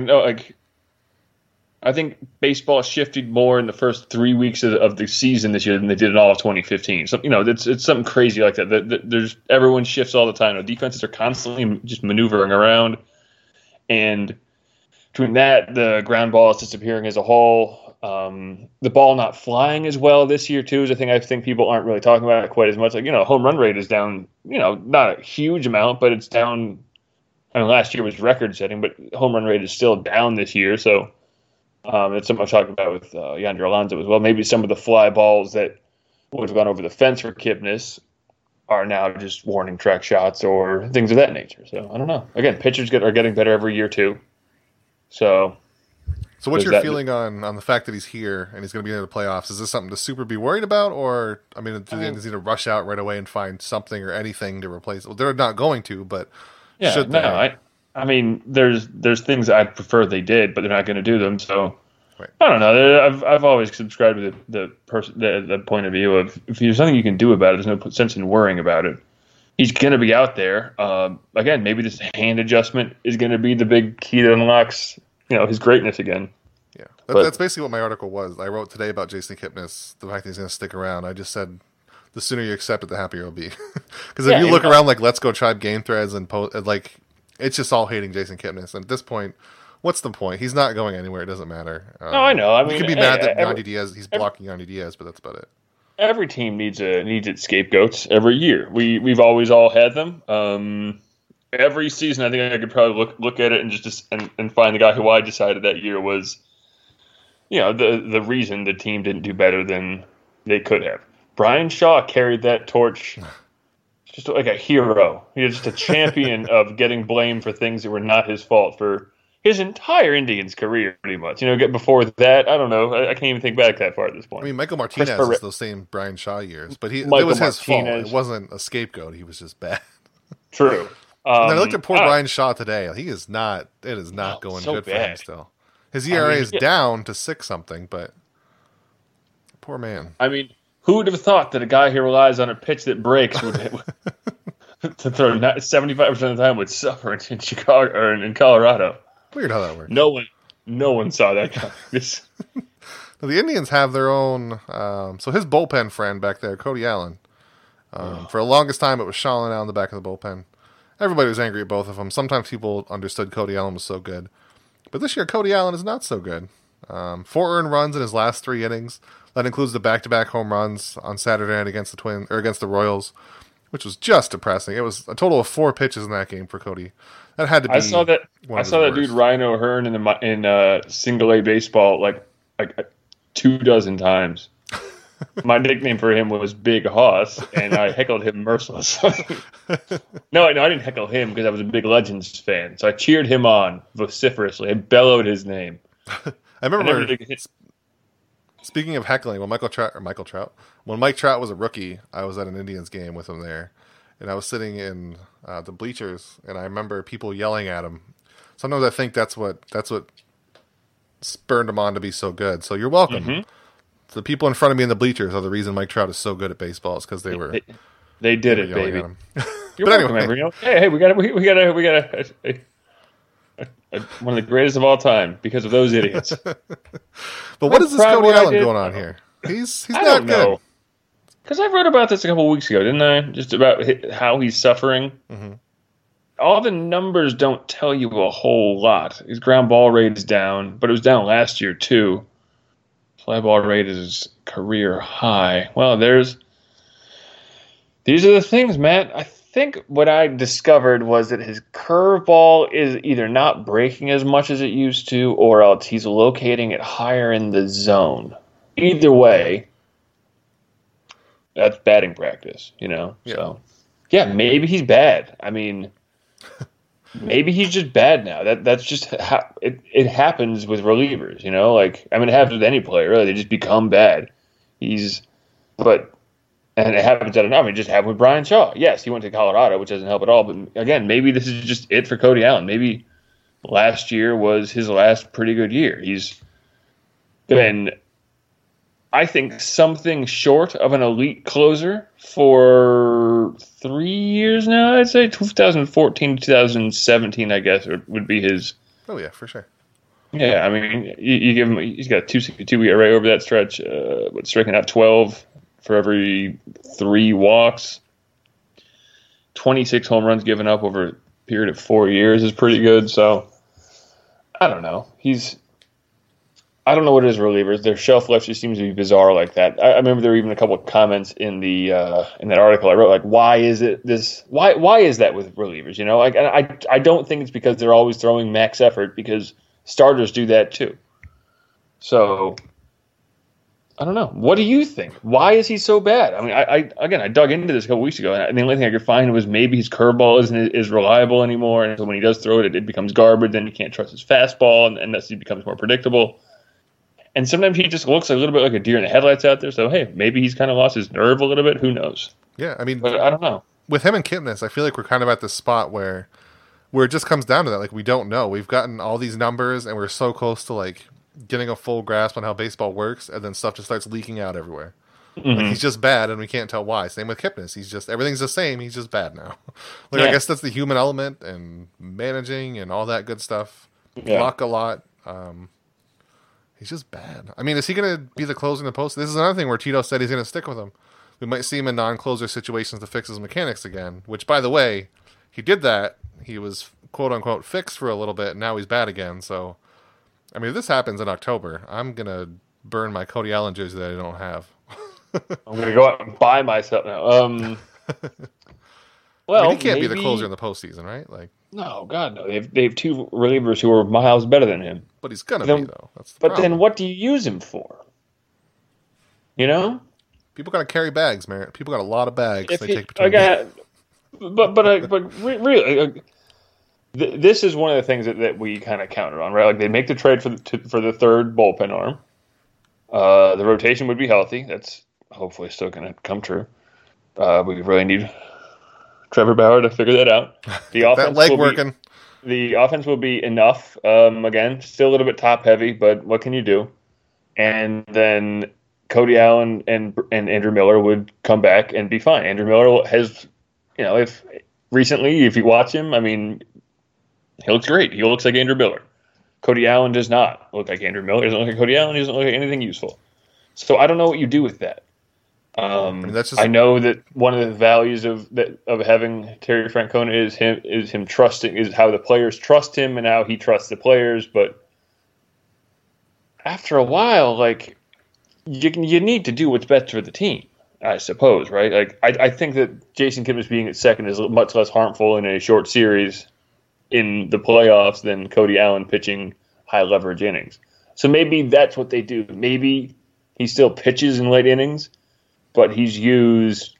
Speaker 2: I think baseball shifted more in the first 3 weeks of the season this year than they did in all of 2015. So, it's something crazy like that. There's everyone shifts all the time. Defenses are constantly just maneuvering around, and between that, the ground ball is disappearing as a whole. The ball not flying as well this year too is a thing I think people aren't really talking about quite as much. Like, home run rate is down. Not a huge amount, but it's down. I mean, last year was record setting, but home run rate is still down this year. So it's something I was talking about with Yonder Alonso as well. Maybe some of the fly balls that would have gone over the fence for Kipnis are now just warning track shots or things of that nature. So I don't know. Again, pitchers are getting better every year too. So
Speaker 1: what's your feeling on the fact that he's here and he's going to be in the playoffs? Is this something to super be worried about, or do they need to rush out right away and find something or anything to replace it? Well, they're not going to, but should they? No,
Speaker 2: I mean, there's things I'd prefer they did, but they're not going to do them. So right. I don't know. I've always subscribed to the point of view of if there's something you can do about it, there's no sense in worrying about it. He's going to be out there. Again, maybe this hand adjustment is going to be the big key that unlocks, his greatness again.
Speaker 1: Yeah, that's basically what my article was. I wrote today about Jason Kipnis, the fact that he's going to stick around. I just said the sooner you accept it, the happier you'll be. Because if you look around like Let's Go Tribe game threads and like it's just all hating Jason Kipnis. And at this point, what's the point? He's not going anywhere. It doesn't matter.
Speaker 2: No, I know. I mean,
Speaker 1: you could be mad that Yandy Diaz, he's blocking Yandy Diaz, but that's about it.
Speaker 2: Every team needs its scapegoats every year. We've always all had them. Every season, I think I could probably look at it and just find the guy who I decided that year was, the reason the team didn't do better than they could have. Brian Shaw carried that torch just like a hero. He was just a champion of getting blamed for things that were not his fault for his entire Indians career, pretty much. Before that, I don't know. I can't even think back that far at this point.
Speaker 1: I mean, Michael Martinez is those same Brian Shaw years, but it was his fault. It wasn't a scapegoat. He was just bad.
Speaker 2: True.
Speaker 1: And I looked at poor Brian Shaw today. He is not. It is not going so good bad for him still. His ERA is down to 6 something, but poor man.
Speaker 2: I mean, who would have thought that a guy who relies on a pitch that breaks would to throw 75% of the time would suffer in Chicago or in Colorado?
Speaker 1: Weird how that works.
Speaker 2: No one saw that coming.
Speaker 1: The Indians have their own. So his bullpen friend back there, Cody Allen. For the longest time, it was Shalin out in the back of the bullpen. Everybody was angry at both of them. Sometimes people understood Cody Allen was so good, but this year Cody Allen is not so good. 4 earned runs in his last 3 innings. That includes the back-to-back home runs on Saturday night against the Royals, which was just depressing. It was a total of 4 pitches in that game for Cody. That had to be.
Speaker 2: I saw that dude Ryan O'Hearn in single A baseball like 24 times. My nickname for him was Big Hoss, and I heckled him mercilessly. No, I didn't heckle him because I was a big Legends fan. So I cheered him on vociferously. I bellowed his name.
Speaker 1: I remember. Speaking of heckling, when Mike Trout was a rookie, I was at an Indians game with him there, and I was sitting in the bleachers, and I remember people yelling at him. Sometimes I think that's what spurred him on to be so good. So you're welcome. Mm-hmm. The people in front of me in the bleachers are the reason Mike Trout is so good at baseball. Is because they
Speaker 2: did it, baby. But anyway, hey, we got one of the greatest of all time because of those idiots.
Speaker 1: But what is this Cody Allen going on here? He's not good.
Speaker 2: Because I wrote about this a couple of weeks ago, didn't I? Just about how he's suffering. Mm-hmm. All the numbers don't tell you a whole lot. His ground ball rate is down, but it was down last year too. Fly ball rate is career high. Well, these are the things, Matt. I think what I discovered was that his curveball is either not breaking as much as it used to, or else he's locating it higher in the zone. Either way, that's batting practice, Yeah. So, yeah, maybe he's bad. I mean, maybe he's just bad now. That's just how it happens with relievers, it happens with any player, really. They just become bad. And it happens it just happened with Brian Shaw. Yes, he went to Colorado, which doesn't help at all. But again, maybe this is just it for Cody Allen. Maybe last year was his last pretty good year. He's been, I think, something short of an elite closer for 3 years now, I'd say. 2014 to 2017, I guess, would be his.
Speaker 1: Oh, yeah, for sure.
Speaker 2: Yeah, I mean, you give him, he's got a 2.62 ERA over that stretch, striking out 12 for every 3 walks. 26 home runs given up over a period of 4 years is pretty good. So, I don't know. I don't know what it is relievers. Their shelf life just seems to be bizarre like that. I remember there were even a couple of comments in that article I wrote, like, why is it this? Why is that with relievers? I don't think it's because they're always throwing max effort, because starters do that too. So I don't know. What do you think? Why is he so bad? I mean, I dug into this a couple weeks ago, and the only thing I could find was maybe his curveball isn't as reliable anymore, and so when he does throw it, it becomes garbage. Then you can't trust his fastball, and thus he becomes more predictable. And sometimes he just looks a little bit like a deer in the headlights out there. So, hey, maybe he's kind of lost his nerve a little bit. Who knows?
Speaker 1: Yeah, I mean,
Speaker 2: but I don't know.
Speaker 1: With him and Kipnis, I feel like we're kind of at this spot where it just comes down to that. Like, we don't know. We've gotten all these numbers, and we're so close to, like, getting a full grasp on how baseball works, and then stuff just starts leaking out everywhere. Mm-hmm. Like, he's just bad, and we can't tell why. Same with Kipnis. Everything's the same. He's just bad now. I guess that's the human element and managing and all that good stuff. Yeah. Luck a lot. He's just bad. I mean, is he going to be the closer in the post? This is another thing where Tito said he's going to stick with him. We might see him in non-closer situations to fix his mechanics again, which, by the way, he did that. He was, quote-unquote, fixed for a little bit, and now he's bad again. So, I mean, if this happens in October, I'm going to burn my Cody Allen jersey that I don't have.
Speaker 2: I'm going to go out and buy myself now.
Speaker 1: Well, I mean, he can't be the closer in the postseason, right?
Speaker 2: No, God, no. They have 2 relievers who are miles better than him.
Speaker 1: But he's gonna be, though. That's the
Speaker 2: problem. Then what do you use him for?
Speaker 1: People gotta carry bags, man. People got a lot of bags they take between.
Speaker 2: Really, this is one of the things that we kind of counted on, right? Like they make the trade for the third bullpen arm. The rotation would be healthy. That's hopefully still going to come true. We really need Trevor Bauer to figure that out. The offense
Speaker 1: that leg working.
Speaker 2: The offense will be enough. Again, still a little bit top heavy, but what can you do? And then Cody Allen and Andrew Miller would come back and be fine. Andrew Miller has, if you watch him, I mean, he looks great. He looks like Andrew Miller. Cody Allen does not look like Andrew Miller. He doesn't look like Cody Allen. He doesn't look like anything useful. So I don't know what you do with that. I know that one of the values of having Terry Francona is him trusting, is how the players trust him and how he trusts the players. But after a while, like you need to do what's best for the team, I suppose, right? Like I think that Jason Kipnis being at second is much less harmful in a short series in the playoffs than Cody Allen pitching high leverage innings. So maybe that's what they do. Maybe he still pitches in late innings, but he's used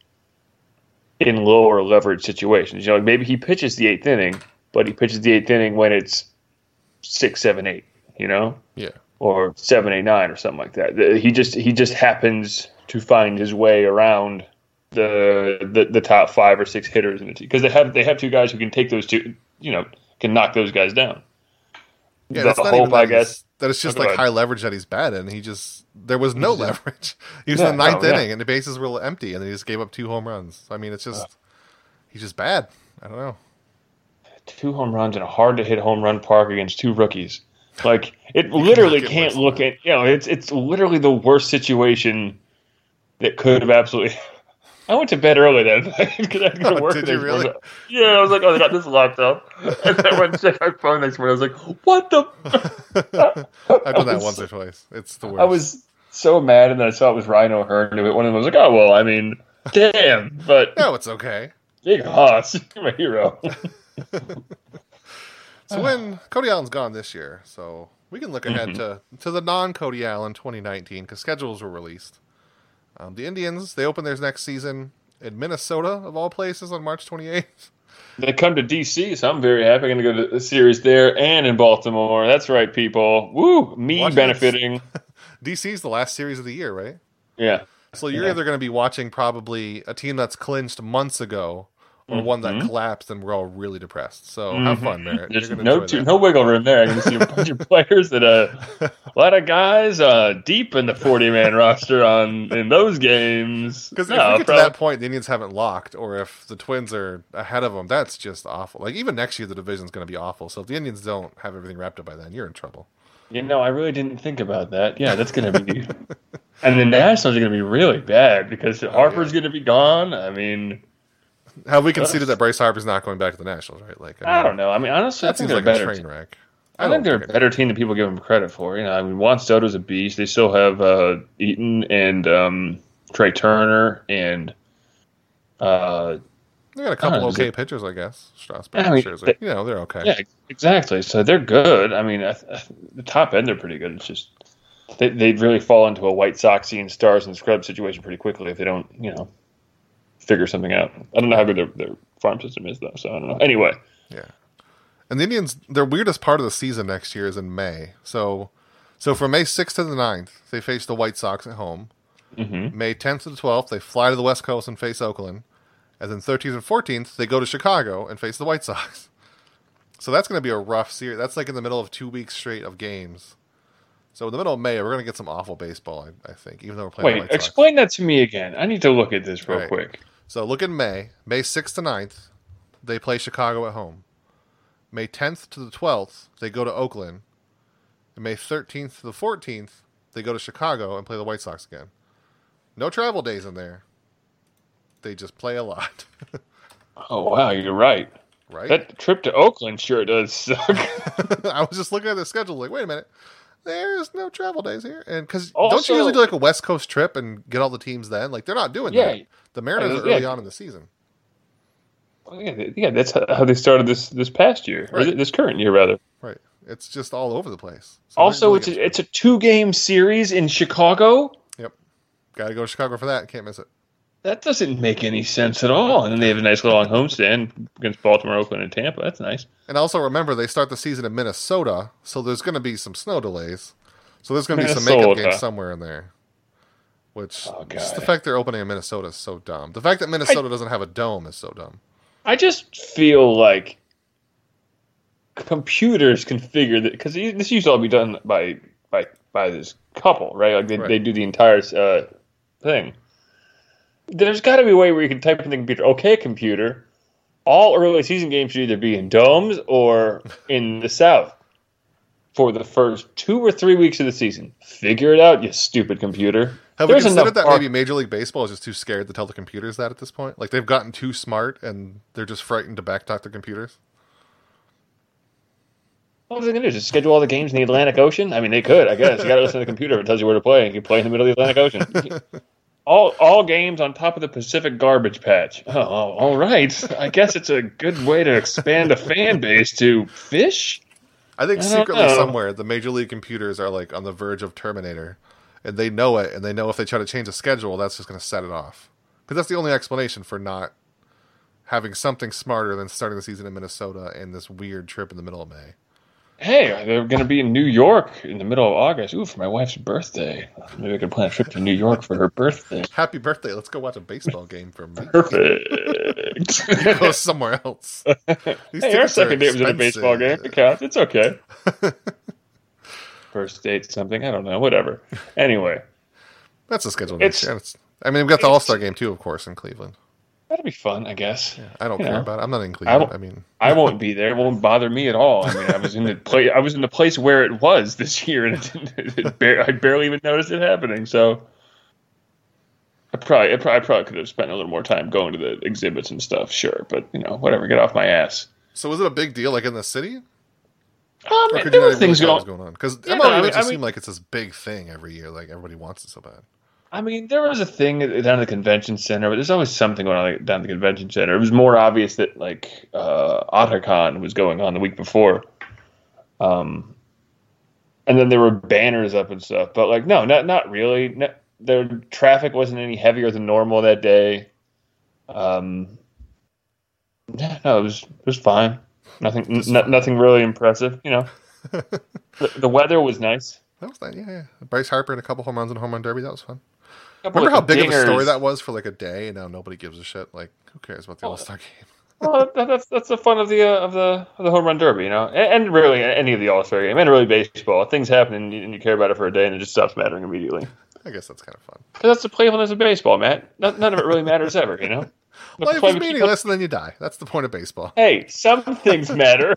Speaker 2: in lower leverage situations. Maybe he pitches the eighth inning, but he pitches the eighth inning when it's 6, 7, 8,
Speaker 1: Yeah.
Speaker 2: Or 7, 8, 9 or something like that. He just happens to find his way around the top 5 or 6 hitters in the team. Because they have two guys who can take those two, can knock those guys down.
Speaker 1: Yeah, that's not hope, I guess. That it's just like high leverage that he's bad in. There was no leverage. He was in the ninth inning and the bases were empty and he just gave up 2 home runs. I mean, it's just, he's just bad. I don't know.
Speaker 2: 2 home runs in a hard to hit home run park against 2 rookies. Like, it literally can't look at, it's literally the worst situation that could have absolutely. I went to bed early that night because I had to go to work.
Speaker 1: Did you really?
Speaker 2: Yeah, I was like, oh, they got this locked up. And then I went and checked my phone next morning. I was like, what the?
Speaker 1: I've done that once or twice. It's the worst.
Speaker 2: I was so mad, and then I saw it was Ryan O'Hearn. And one of them was like, oh, well, I mean, damn. But
Speaker 1: no, it's okay.
Speaker 2: Big Hoss, you're my hero.
Speaker 1: So when Cody Allen's gone this year, so we can look ahead to the non-Cody Allen 2019 because schedules were released. The Indians, they open their next season in Minnesota, of all places, on March 28th.
Speaker 2: They come to D.C., so I'm very happy. I'm going to go to the series there and in Baltimore. That's right, people. Woo! Benefiting.
Speaker 1: D.C. is the last series of the year, right?
Speaker 2: Yeah.
Speaker 1: So you're either going to be watching probably a team that's clinched months ago or one that collapsed and we're all really depressed. So have fun, Merritt.
Speaker 2: There's no wiggle room there. I can see a bunch of players that a lot of guys deep in the 40-man roster in those games.
Speaker 1: Because if we get to that point, the Indians haven't locked, or if the Twins are ahead of them, that's just awful. Like even next year, the division's going to be awful. So if the Indians don't have everything wrapped up by then, you're in trouble.
Speaker 2: I really didn't think about that. Yeah, that's going to be. And the Nationals are going to be really bad because Harper's going to be gone. I mean.
Speaker 1: Have we conceded that Bryce Harper's not going back to the Nationals, right? Like,
Speaker 2: I don't know. I mean, honestly,
Speaker 1: that seems like a train wreck.
Speaker 2: I think they're a better team than people give them credit for. I mean, Juan Soto's a beast. They still have Eaton and Trey Turner and.
Speaker 1: They got a couple okay pitchers, I guess. Strasburg, Scherzer. They're okay.
Speaker 2: Yeah, exactly. So they're good. I mean, the top end they're pretty good. It's just they'd really fall into a White Soxian stars and scrubs situation pretty quickly if they don't, figure something out. I don't know how good their farm system is, though, so I don't know. Anyway.
Speaker 1: Yeah. And the Indians, their weirdest part of the season next year is in May. So from May 6th to the 9th, they face the White Sox at home. Mm-hmm. May 10th to the 12th, they fly to the West Coast and face Oakland. And then 13th and 14th, they go to Chicago and face the White Sox. So that's going to be a rough series. That's like in the middle of 2 weeks straight of games. So in the middle of May, we're going to get some awful baseball, I think, even though we're playing the White Sox.
Speaker 2: Explain that to me again. I need to look at this real quick.
Speaker 1: So look in May 6th to 9th, they play Chicago at home. May 10th to the 12th, they go to Oakland. And May 13th to the 14th, they go to Chicago and play the White Sox again. No travel days in there. They just play a lot.
Speaker 2: Oh, wow, you're right.
Speaker 1: Right?
Speaker 2: That trip to Oakland sure does suck.
Speaker 1: I was just looking at the schedule like, wait a minute. There's no travel days here. And because don't you usually do like a West Coast trip and get all the teams then? Like, they're not doing that. The Mariners are early on in the season.
Speaker 2: Well, yeah, that's how they started this past year, or this current year, rather.
Speaker 1: Right. It's just all over the place. So
Speaker 2: also, it's a 2-game series in Chicago.
Speaker 1: Yep. Got to go to Chicago for that. Can't miss it.
Speaker 2: That doesn't make any sense at all. And then they have a nice little homestand against Baltimore, Oakland, and Tampa. That's nice.
Speaker 1: And also remember, they start the season in Minnesota, so there's going to be some snow delays. So there's going to be some makeup games somewhere in there. Which, just the fact they're opening in Minnesota is so dumb. The fact that Minnesota doesn't have a dome is so dumb.
Speaker 2: I just feel like computers can figure that, because this used to all be done by this couple, right? Like they do the entire thing. There's got to be a way where you can type in the computer, okay, computer, all early season games should either be in domes or in the South for the first 2 or 3 weeks of the season. Figure it out, you stupid computer.
Speaker 1: Have we considered that maybe Major League Baseball is just too scared to tell the computers that at this point? Like, they've gotten too smart and they're just frightened to backtalk their computers?
Speaker 2: What are they going to do? Just schedule all the games in the Atlantic Ocean? I mean, they could, I guess. You got to listen to the computer if it tells you where to play. You can play in the middle of the Atlantic Ocean. All games on top of the Pacific garbage patch. Oh, all right. I guess it's a good way to expand a fan base to fish.
Speaker 1: I think secretly somewhere the Major League computers are like on the verge of Terminator, and they know it, and they know if they try to change the schedule, that's just going to set it off. Because that's the only explanation for not having something smarter than starting the season in Minnesota and this weird trip in the middle of May.
Speaker 2: Hey, they're going to be in New York in the middle of August. Ooh, for my wife's birthday. Maybe I could plan a trip to New York for her birthday.
Speaker 1: Happy birthday. Let's go watch a baseball game for me.
Speaker 2: Perfect.
Speaker 1: Go somewhere else.
Speaker 2: Hey, our second date was at a baseball game. It counts. It's okay. First date, something. I don't know. Whatever. Anyway.
Speaker 1: That's the schedule next year. We've got the All-Star game, too, of course, in Cleveland.
Speaker 2: That'll be fun, I guess.
Speaker 1: Yeah, I don't care about it. I'm not in Cleveland.
Speaker 2: I won't be there. It won't bother me at all. I mean, I was in the place where it was this year, and I barely even noticed it happening. So I probably could have spent a little more time going to the exhibits and stuff. Sure, but whatever. Get off my ass.
Speaker 1: So was it a big deal, like in the city?
Speaker 2: There were things going
Speaker 1: on because MLB just seem like it's this big thing every year. Like everybody wants it so bad.
Speaker 2: I mean, there was a thing down at the convention center, but there's always something going on down at the convention center. It was more obvious that, OtterCon was going on the week before. And then there were banners up and stuff. But, no, not really. The traffic wasn't any heavier than normal that day. It was fine. Nothing really impressive, The weather was nice.
Speaker 1: That was nice, yeah. Bryce Harper and a couple home runs in the home run derby. That was fun. Remember how big of a story that was for a day, and now nobody gives a shit. Like, who cares about the All-Star game?
Speaker 2: Well, that's the fun of the home run derby, and really any of the All-Star game, and really baseball. Things happen, and you care about it for a day, and it just stops mattering immediately.
Speaker 1: I guess that's kind of fun.
Speaker 2: Because that's the playfulness of baseball, Matt. None of it really matters ever,
Speaker 1: Life is meaningless, and then you die. That's the point of baseball.
Speaker 2: Hey, some things matter.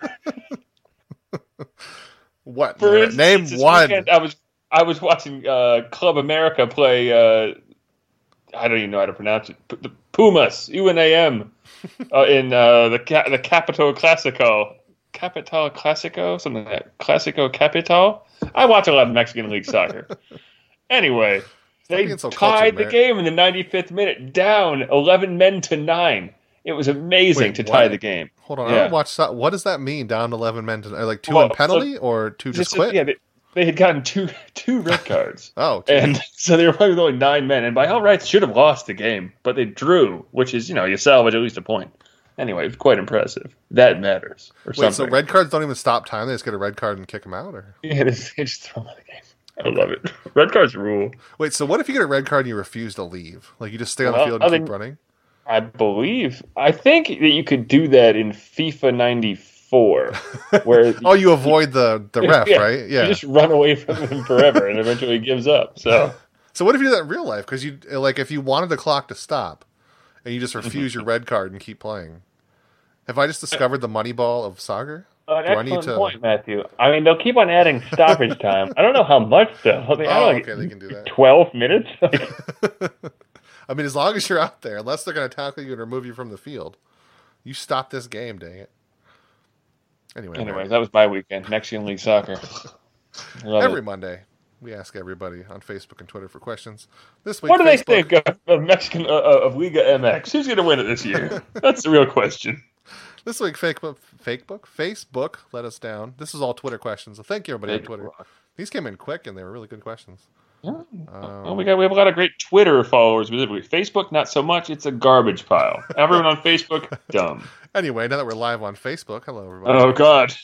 Speaker 1: What?
Speaker 2: For instance,
Speaker 1: name one.
Speaker 2: Weekend, I was watching Club America play. I don't even know how to pronounce it. The Pumas, UNAM, in the Capital Classico. Capital Classico? Something like that. Classico Capital? I watch a lot of Mexican League soccer. Anyway, they tied the game in the 95th minute, down 11 men to 9. It was amazing to tie the game.
Speaker 1: Hold on, I don't watch that. What does that mean, down 11 men to 9? Like 2 in penalty or 2 just quit?
Speaker 2: Yeah, they had gotten two red cards.
Speaker 1: Oh,
Speaker 2: and so they were probably only 9 men, and by all rights should have lost the game, but they drew, which is, you salvage at least a point. Anyway, it was quite impressive. That matters.
Speaker 1: So red cards don't even stop time? They just get a red card and kick them out? Or?
Speaker 2: Yeah, they just throw them out of the game. I love it. Red cards rule.
Speaker 1: Wait, so what if you get a red card and you refuse to leave? Like you just stay on the field and keep running?
Speaker 2: I think that you could do that in FIFA 94. Where
Speaker 1: you avoid the ref, right? Yeah.
Speaker 2: You just run away from him forever and eventually he gives up. So
Speaker 1: what if you do that in real life? Because if you wanted the clock to stop and you just refuse your red card and keep playing. Have I just discovered the money ball of soccer?
Speaker 2: Excellent point, Matthew. I mean, they'll keep on adding stoppage time. I don't know how much, though. They can do that. 12 minutes?
Speaker 1: I mean, as long as you're out there, unless they're going to tackle you and remove you from the field, you stop this game, dang it. Anyway,
Speaker 2: that was my weekend. Mexican League Soccer.
Speaker 1: Every Monday, we ask everybody on Facebook and Twitter for questions. This week,
Speaker 2: what do they think of Mexican of Liga MX? Who's going to win it this year? That's the real question.
Speaker 1: This week, Facebook let us down. This is all Twitter questions. So thank you, everybody on Twitter. These came in quick, and they were really good questions.
Speaker 2: Yeah. Well, we have a lot of great Twitter followers specifically. Facebook, not so much. It's a garbage pile. Everyone on Facebook, dumb.
Speaker 1: Anyway, now that we're live on Facebook, hello everybody.
Speaker 2: Oh God.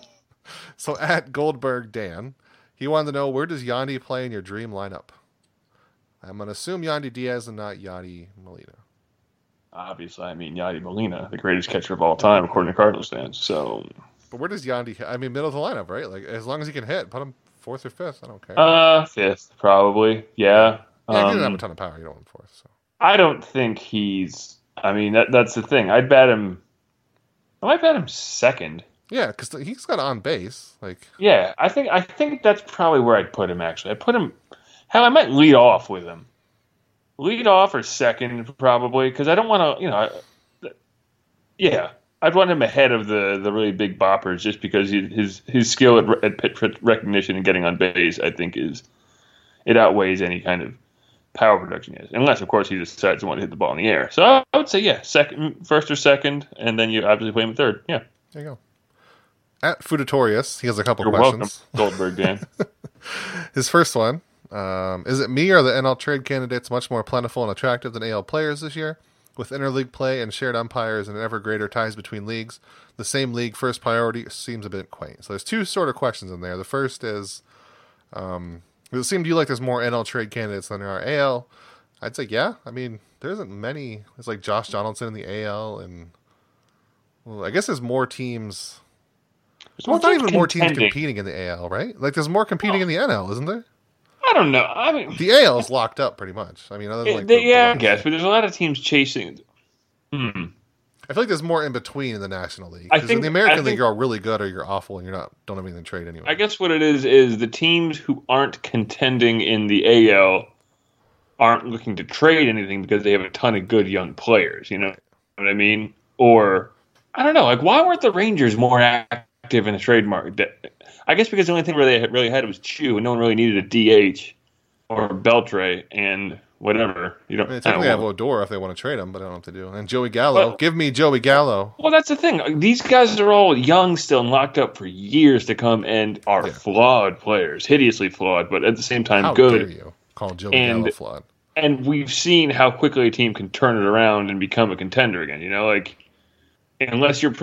Speaker 1: So at Goldberg Dan, he wanted to know, where does Yandy play in your dream lineup? I'm going to assume Yandy Diaz and not Yadi Molina.
Speaker 2: Obviously, I mean Yadi Molina, the greatest catcher of all time, according to Cardinals fans. So,
Speaker 1: but where does Yandy? I mean, middle of the lineup, right? Like, as long as he can hit, put him fourth or fifth. I don't care.
Speaker 2: Fifth probably. Yeah.
Speaker 1: Yeah, he doesn't have a ton of power. You don't want fourth. So
Speaker 2: I don't think he's. I mean, that's the thing. I might bet him second.
Speaker 1: Yeah, because he's got on base. Like,
Speaker 2: yeah, I think that's probably where I'd put him. Actually, I'd put him. Hell, I might lead off with him. Lead off or second, probably, because I don't want to, yeah, I'd want him ahead of the really big boppers just because his skill at pitch recognition and getting on base, I think, it outweighs any kind of power production he has. Unless, of course, he decides to want to hit the ball in the air. So I would say, yeah, first or second, and then you obviously play him third. Yeah.
Speaker 1: There you go. At Fudatorius, he has a couple
Speaker 2: You're
Speaker 1: questions.
Speaker 2: Welcome, Goldberg Dan.
Speaker 1: His first one. Is it me or the NL trade candidates much more plentiful and attractive than AL players this year? With interleague play and shared umpires and ever greater ties between leagues, the same league first priority seems a bit quaint. So there's two sort of questions in there. The first is, does it seem to you like there's more NL trade candidates than there are AL? I'd say yeah. I mean, there isn't many. There's like Josh Donaldson in the AL, and well, I guess there's more teams. There's not even more teams competing in the AL, right? Like there's more competing in the NL, isn't there?
Speaker 2: I don't know. I mean,
Speaker 1: the AL is locked up pretty much. I mean, other than like
Speaker 2: I guess, but there's a lot of teams chasing.
Speaker 1: I feel like there's more in between in the National League. Because in the American League, you're all really good or you're awful, and don't have anything to trade anyway.
Speaker 2: I guess what it is the teams who aren't contending in the AL aren't looking to trade anything because they have a ton of good young players. You know what I mean? Or I don't know. Like, why weren't the Rangers more active in the trade market? I guess because the only thing where they really had was Chu, and no one really needed a DH or Beltre and whatever. You don't.
Speaker 1: I mean, technically have Odor if they want to trade him, but I don't know what to do. And Joey Gallo, give me Joey Gallo.
Speaker 2: Well, that's the thing. These guys are all young still and locked up for years to come, and are flawed players, hideously flawed, but at the same time good.
Speaker 1: How dare you call Joey Gallo flawed?
Speaker 2: And we've seen how quickly a team can turn it around and become a contender again. You know, like unless you're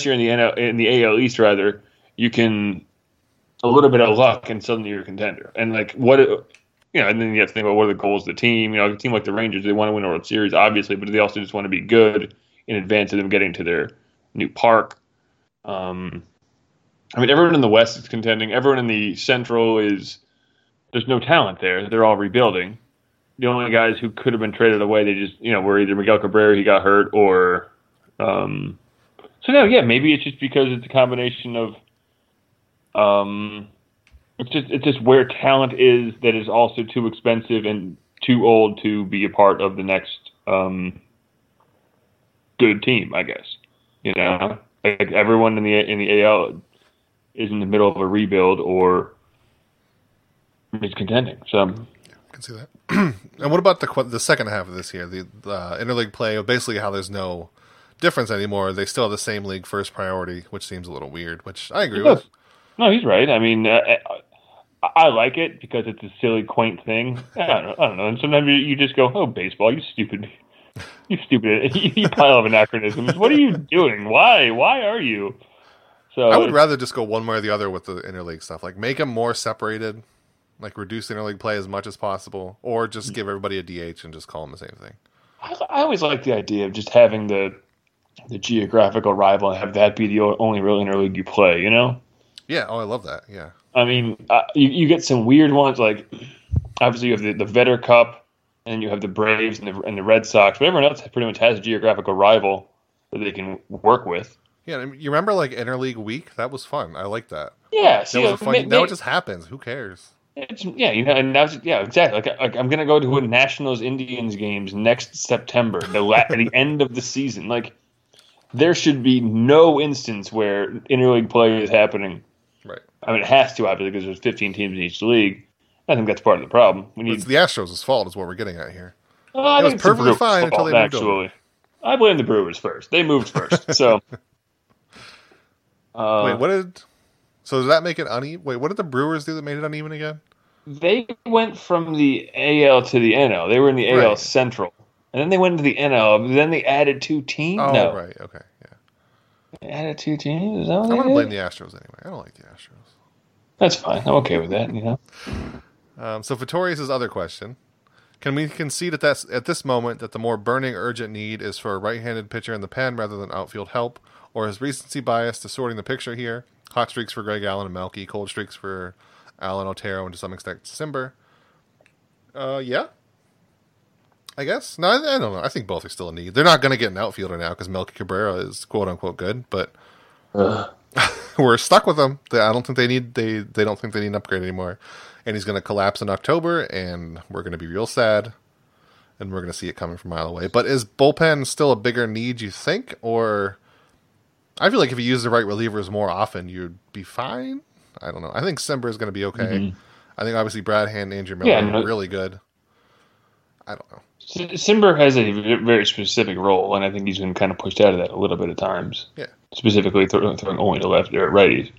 Speaker 2: in the AL East, rather, you can. A little bit of luck and suddenly you're a contender. And like and then you have to think about what are the goals of the team. You know, a team like the Rangers, they want to win a World Series, obviously, but they also just want to be good in advance of them getting to their new park. I mean, everyone in the West is contending. Everyone in the Central there's no talent there. They're all rebuilding. The only guys who could have been traded away, they just, were either Miguel Cabrera, he got hurt, or, maybe it's just because it's a combination of, it's just where talent is that is also too expensive and too old to be a part of the next good team, I guess. Like everyone in the AL is in the middle of a rebuild or is contending. So
Speaker 1: I can see that. And what about the second half of this year, the interleague play? Basically, how there's no difference anymore. They still have the same league first priority, which seems a little weird. Which I agree with.
Speaker 2: No, he's right. I mean, I like it because it's a silly, quaint thing. I don't know. And sometimes you just go, "Oh, baseball, you stupid, you pile of anachronisms. What are you doing? Why are you?" So
Speaker 1: I would rather just go one way or the other with the interleague stuff. Like make them more separated, like reduce interleague play as much as possible, or just give everybody a DH and just call them the same thing.
Speaker 2: I always like the idea of just having the geographical rival and have that be the only real interleague you play.
Speaker 1: Yeah, I love that, yeah.
Speaker 2: I mean, you get some weird ones, like, obviously you have the Vetter Cup, and you have the Braves and the Red Sox, but everyone else pretty much has a geographical rival that they can work with.
Speaker 1: Yeah, you remember, like, Interleague Week? That was fun. I like that.
Speaker 2: Yeah.
Speaker 1: That was fun. Now it just happens. Who cares?
Speaker 2: And now, exactly. Like I'm going to go to a Nationals-Indians games next September, at the end of the season. Like, there should be no instance where interleague play is happening.
Speaker 1: Right.
Speaker 2: I mean, it has to, obviously, because there's 15 teams in each league. I think that's part of the problem.
Speaker 1: It's the Astros' fault is what we're getting at here.
Speaker 2: It was perfectly fine until they moved over. I blame the Brewers first. They moved first. So,
Speaker 1: wait, what did... So does that make it uneven? Wait, what did the Brewers do that made it uneven again?
Speaker 2: they went from the AL to the NL. They were in the AL Central. And then they went into the NL. Then they added 2 teams?
Speaker 1: Oh,
Speaker 2: no.
Speaker 1: Right. Okay. Yeah.
Speaker 2: They added 2 teams? Is that what
Speaker 1: I'm going to blame the Astros anyway. I don't like the Astros.
Speaker 2: That's fine. I'm okay with that,
Speaker 1: So Vittorius' other question. Can we concede at this moment that the more burning, urgent need is for a right-handed pitcher in the pen rather than outfield help? Or is recency bias distorting the picture here? Hot streaks for Greg Allen and Melky, cold streaks for Allen, Otero, and to some extent Simber. Yeah. I guess. No, I don't know. I think both are still a need. They're not going to get an outfielder now because Melky Cabrera is quote-unquote good, but we're stuck with them. I don't think they need they don't think they need an upgrade anymore. And he's going to collapse in October, and we're going to be real sad, and we're going to see it coming from a mile away. But is bullpen still a bigger need, you think? Or I feel like if you use the right relievers more often, you'd be fine. I don't know. I think Simber is going to be okay. Mm-hmm. I think obviously Brad Hand and Andrew Miller are really good. I don't know.
Speaker 2: Simber has a very specific role, and I think he's been kind of pushed out of that a little bit at times.
Speaker 1: Yeah.
Speaker 2: Specifically throwing only to left or righties.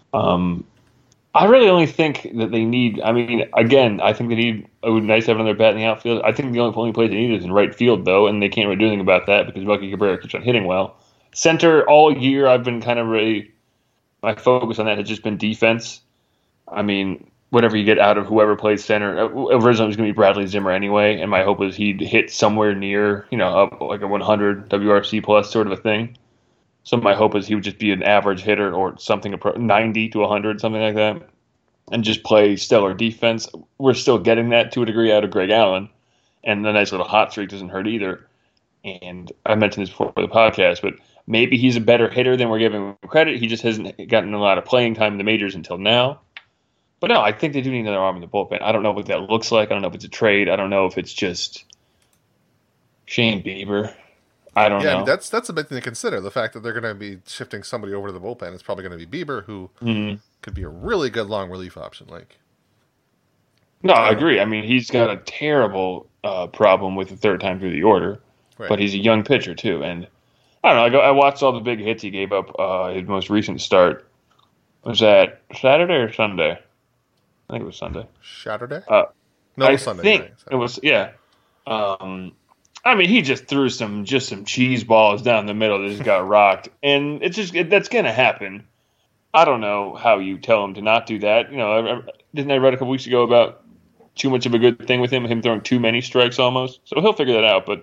Speaker 2: I really only think that they need. I mean, again, I think they need. It would be nice to have another bat in the outfield. I think the only place they need is in right field, though, and they can't really do anything about that because Melky Cabrera keeps on hitting well. Center all year, I've been kind of really. My focus on that has just been defense. I mean, whatever you get out of whoever plays center, originally it was going to be Bradley Zimmer anyway, and my hope was he'd hit somewhere near, up like a 100 WRC plus sort of a thing. So my hope is he would just be an average hitter or something 90 to 100, something like that, and just play stellar defense. We're still getting that to a degree out of Greg Allen, and the nice little hot streak doesn't hurt either. And I mentioned this before the podcast, but maybe he's a better hitter than we're giving him credit. He just hasn't gotten a lot of playing time in the majors until now. But no, I think they do need another arm in the bullpen. I don't know what that looks like. I don't know if it's a trade. I don't know if it's just Shane Bieber. I don't know.
Speaker 1: I mean, that's a big thing to consider. The fact that they're going to be shifting somebody over to the bullpen is probably going to be Bieber, who could be a really good long relief option.
Speaker 2: No, I agree. I mean, he's got a terrible problem with the third time through the order, but he's a young pitcher too. And I don't know. I watched all the big hits he gave up. His most recent start was that Saturday or Sunday? I think it was Sunday.
Speaker 1: Saturday? No, it was Sunday.
Speaker 2: I think it was. Yeah. I mean, he just threw some cheese balls down the middle that just got rocked, and that's going to happen. I don't know how you tell him to not do that. Didn't I read a couple weeks ago about too much of a good thing with him throwing too many strikes almost? So he'll figure that out. But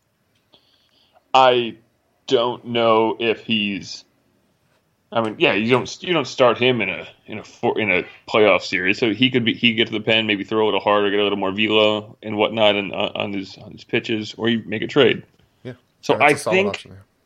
Speaker 2: I don't know if he's. I mean, yeah, you don't start him in a playoff series, so he could get to the pen, maybe throw a little harder, get a little more velo and whatnot on his pitches, or you make a trade.
Speaker 1: Yeah.
Speaker 2: So I think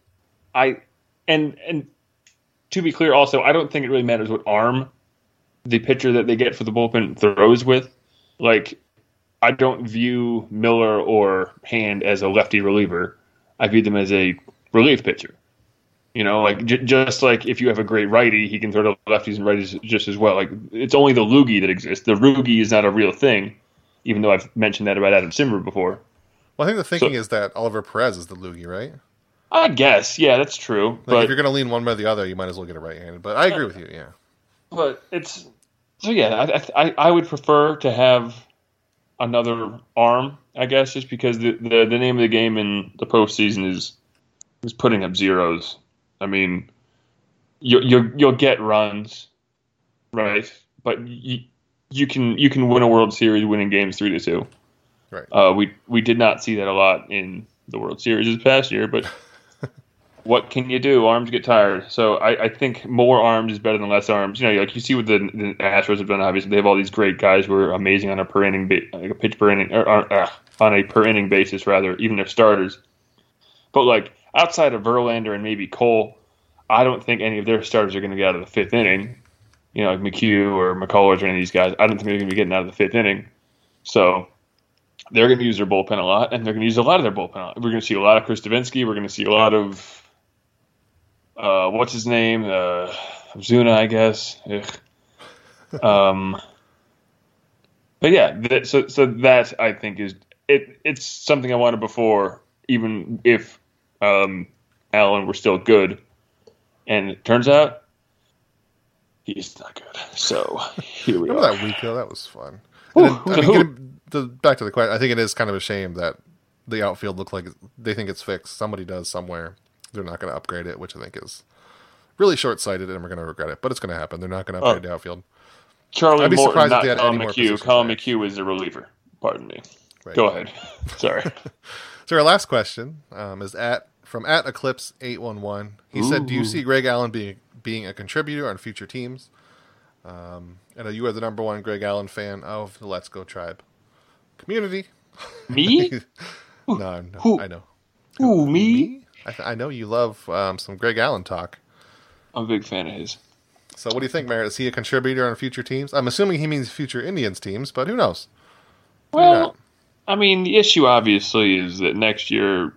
Speaker 2: and to be clear, also, I don't think it really matters what arm the pitcher that they get for the bullpen throws with. Like, I don't view Miller or Hand as a lefty reliever. I view them as a relief pitcher. Just like if you have a great righty, he can throw to lefties and righties just as well. Like, it's only the loogie that exists. The roogie is not a real thing, even though I've mentioned that about Adam Simber before.
Speaker 1: Well, I think the thinking is that Oliver Perez is the loogie, right?
Speaker 2: I guess, yeah, that's true.
Speaker 1: But if you're going to lean one way or the other, you might as well get it right-handed. But I agree with you, yeah.
Speaker 2: But it's so yeah. I would prefer to have another arm, I guess, just because the name of the game in the postseason is putting up zeros. I mean, you'll get runs, right? But you can win a World Series winning games 3-2.
Speaker 1: Right.
Speaker 2: We did not see that a lot in the World Series this past year, but what can you do? Arms get tired. So I think more arms is better than less arms. Like you see what the Astros have done. Obviously, they have all these great guys who are amazing on a per inning, pitch per inning, on a per inning basis rather, even their starters. But like outside of Verlander and maybe Cole, I don't think any of their starters are going to get out of the fifth inning. Like McHugh or McCullers or any of these guys. I don't think they're going to be getting out of the fifth inning. So they're going to use their bullpen a lot, and they're going to use a lot of their bullpen a lot. We're going to see a lot of Chris Davinsky. We're going to see a lot of what's his name? Zuna, I guess. But yeah, so that I think is it. It's something I wanted before, even if Allen were still good. And it turns out He's not good. So here we
Speaker 1: Remember
Speaker 2: are.
Speaker 1: that week though? That was fun. Back to the question. I think it is kind of a shame that the outfield look like they think it's fixed. Somebody does somewhere. They're not going to upgrade it, which I think is really short-sighted, and we're going to regret it. But it's going to happen. They're not going to upgrade the outfield.
Speaker 2: Charlie Morton, not Colin McHugh. Colin McHugh is a reliever. Pardon me. Right. Go ahead. Sorry.
Speaker 1: So our last question is from @Eclipse811. He said, "Do you see Greg Allen being a contributor on future teams?" I know you are the number one Greg Allen fan of the Let's Go Tribe community.
Speaker 2: Me?
Speaker 1: No, I know.
Speaker 2: Who, me?
Speaker 1: I know you love some Greg Allen talk.
Speaker 2: I'm a big fan of his.
Speaker 1: So what do you think, Merritt? Is he a contributor on future teams? I'm assuming he means future Indians teams, but who knows?
Speaker 2: Well, I mean, the issue obviously is that next year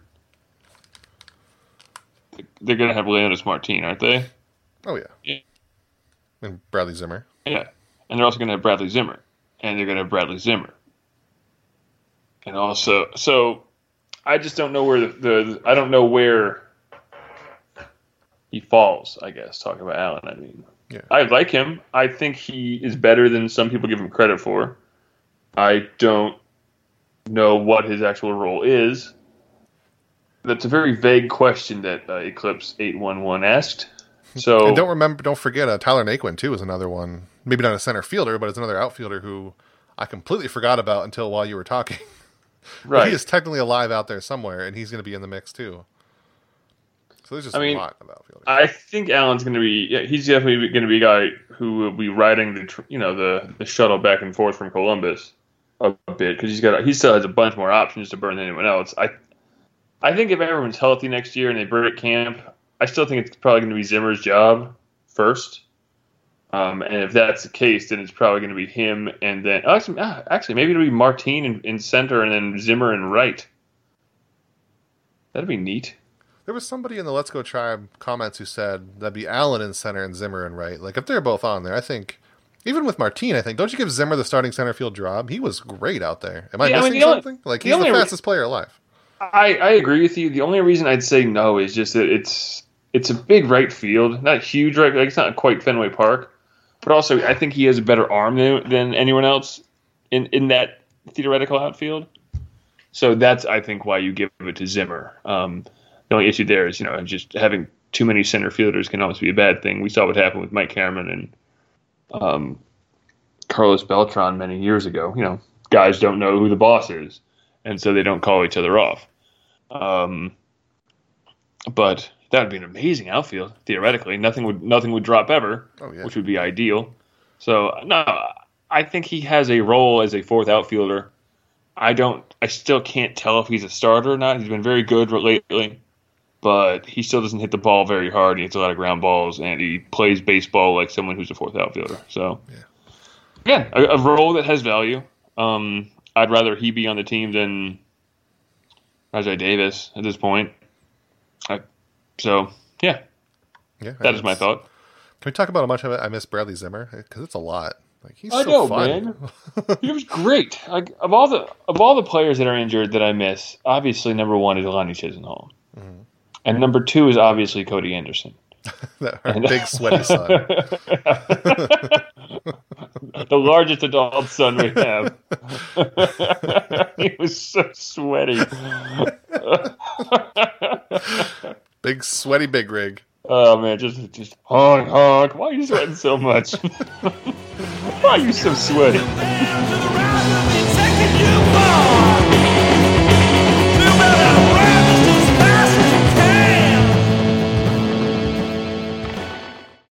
Speaker 2: they're going to have Leonys Martin, aren't they?
Speaker 1: Oh, yeah. And Bradley Zimmer.
Speaker 2: Yeah. And they're also going to have Bradley Zimmer. And they're going to have Bradley Zimmer. And also, so I just don't know where I don't know where he falls, I guess, talking about Allen. I mean,
Speaker 1: yeah.
Speaker 2: I like him. I think he is better than some people give him credit for. I don't know what his actual role is. That's a very vague question that Eclipse 811 asked. So
Speaker 1: and don't forget Tyler Naquin too is another one. Maybe not a center fielder, but it's another outfielder who I completely forgot about until while you were talking. Right. But he is technically alive out there somewhere, and he's going to be in the mix too. So there's just a lot of outfielders.
Speaker 2: I think Allen's going to be. Yeah, he's definitely going to be a guy who will be riding the shuttle back and forth from Columbus a bit because he still has a bunch more options to burn than anyone else. I think if everyone's healthy next year and they break camp, I still think it's probably going to be Zimmer's job first. And if that's the case, then it's probably going to be him, and then actually maybe it'll be Martin in center, and then Zimmer in right. That'd be neat.
Speaker 1: There was somebody in the Let's Go Tribe comments who said that'd be Allen in center and Zimmer in right. Like if they're both on there, I think even with Martin, don't you give Zimmer the starting center field job? He was great out there. Am I missing something? Like he's the fastest player alive.
Speaker 2: I agree with you. The only reason I'd say no is just that it's a big right field, not huge right. Like it's not quite Fenway Park. But also, I think he has a better arm than anyone else in that theoretical outfield. So that's, I think, why you give it to Zimmer. The only issue there is, just having too many center fielders can almost be a bad thing. We saw what happened with Mike Cameron and Carlos Beltran many years ago. Guys don't know who the boss is, and so they don't call each other off. But that would be an amazing outfield, theoretically. Nothing would drop ever, which would be ideal. So, no, I think he has a role as a fourth outfielder. I still can't tell if he's a starter or not. He's been very good lately, but he still doesn't hit the ball very hard. He hits a lot of ground balls, and he plays baseball like someone who's a fourth outfielder. So, yeah, a role that has value. I'd rather he be on the team than Rajai Davis at this point. So, yeah, that is my thought.
Speaker 1: Can we talk about how much I miss Bradley Zimmer? Because it's a lot. Like he's so fun.
Speaker 2: Man. He was great. Like of all the players that are injured that I miss, obviously number one is Lonnie Chisenhall, and number two is obviously Cody Anderson.
Speaker 1: Our big sweaty son.
Speaker 2: The largest adult son we have. He was so sweaty.
Speaker 1: Big sweaty big rig.
Speaker 2: Oh man, just honk. Why are you sweating so much? Why are you so sweaty?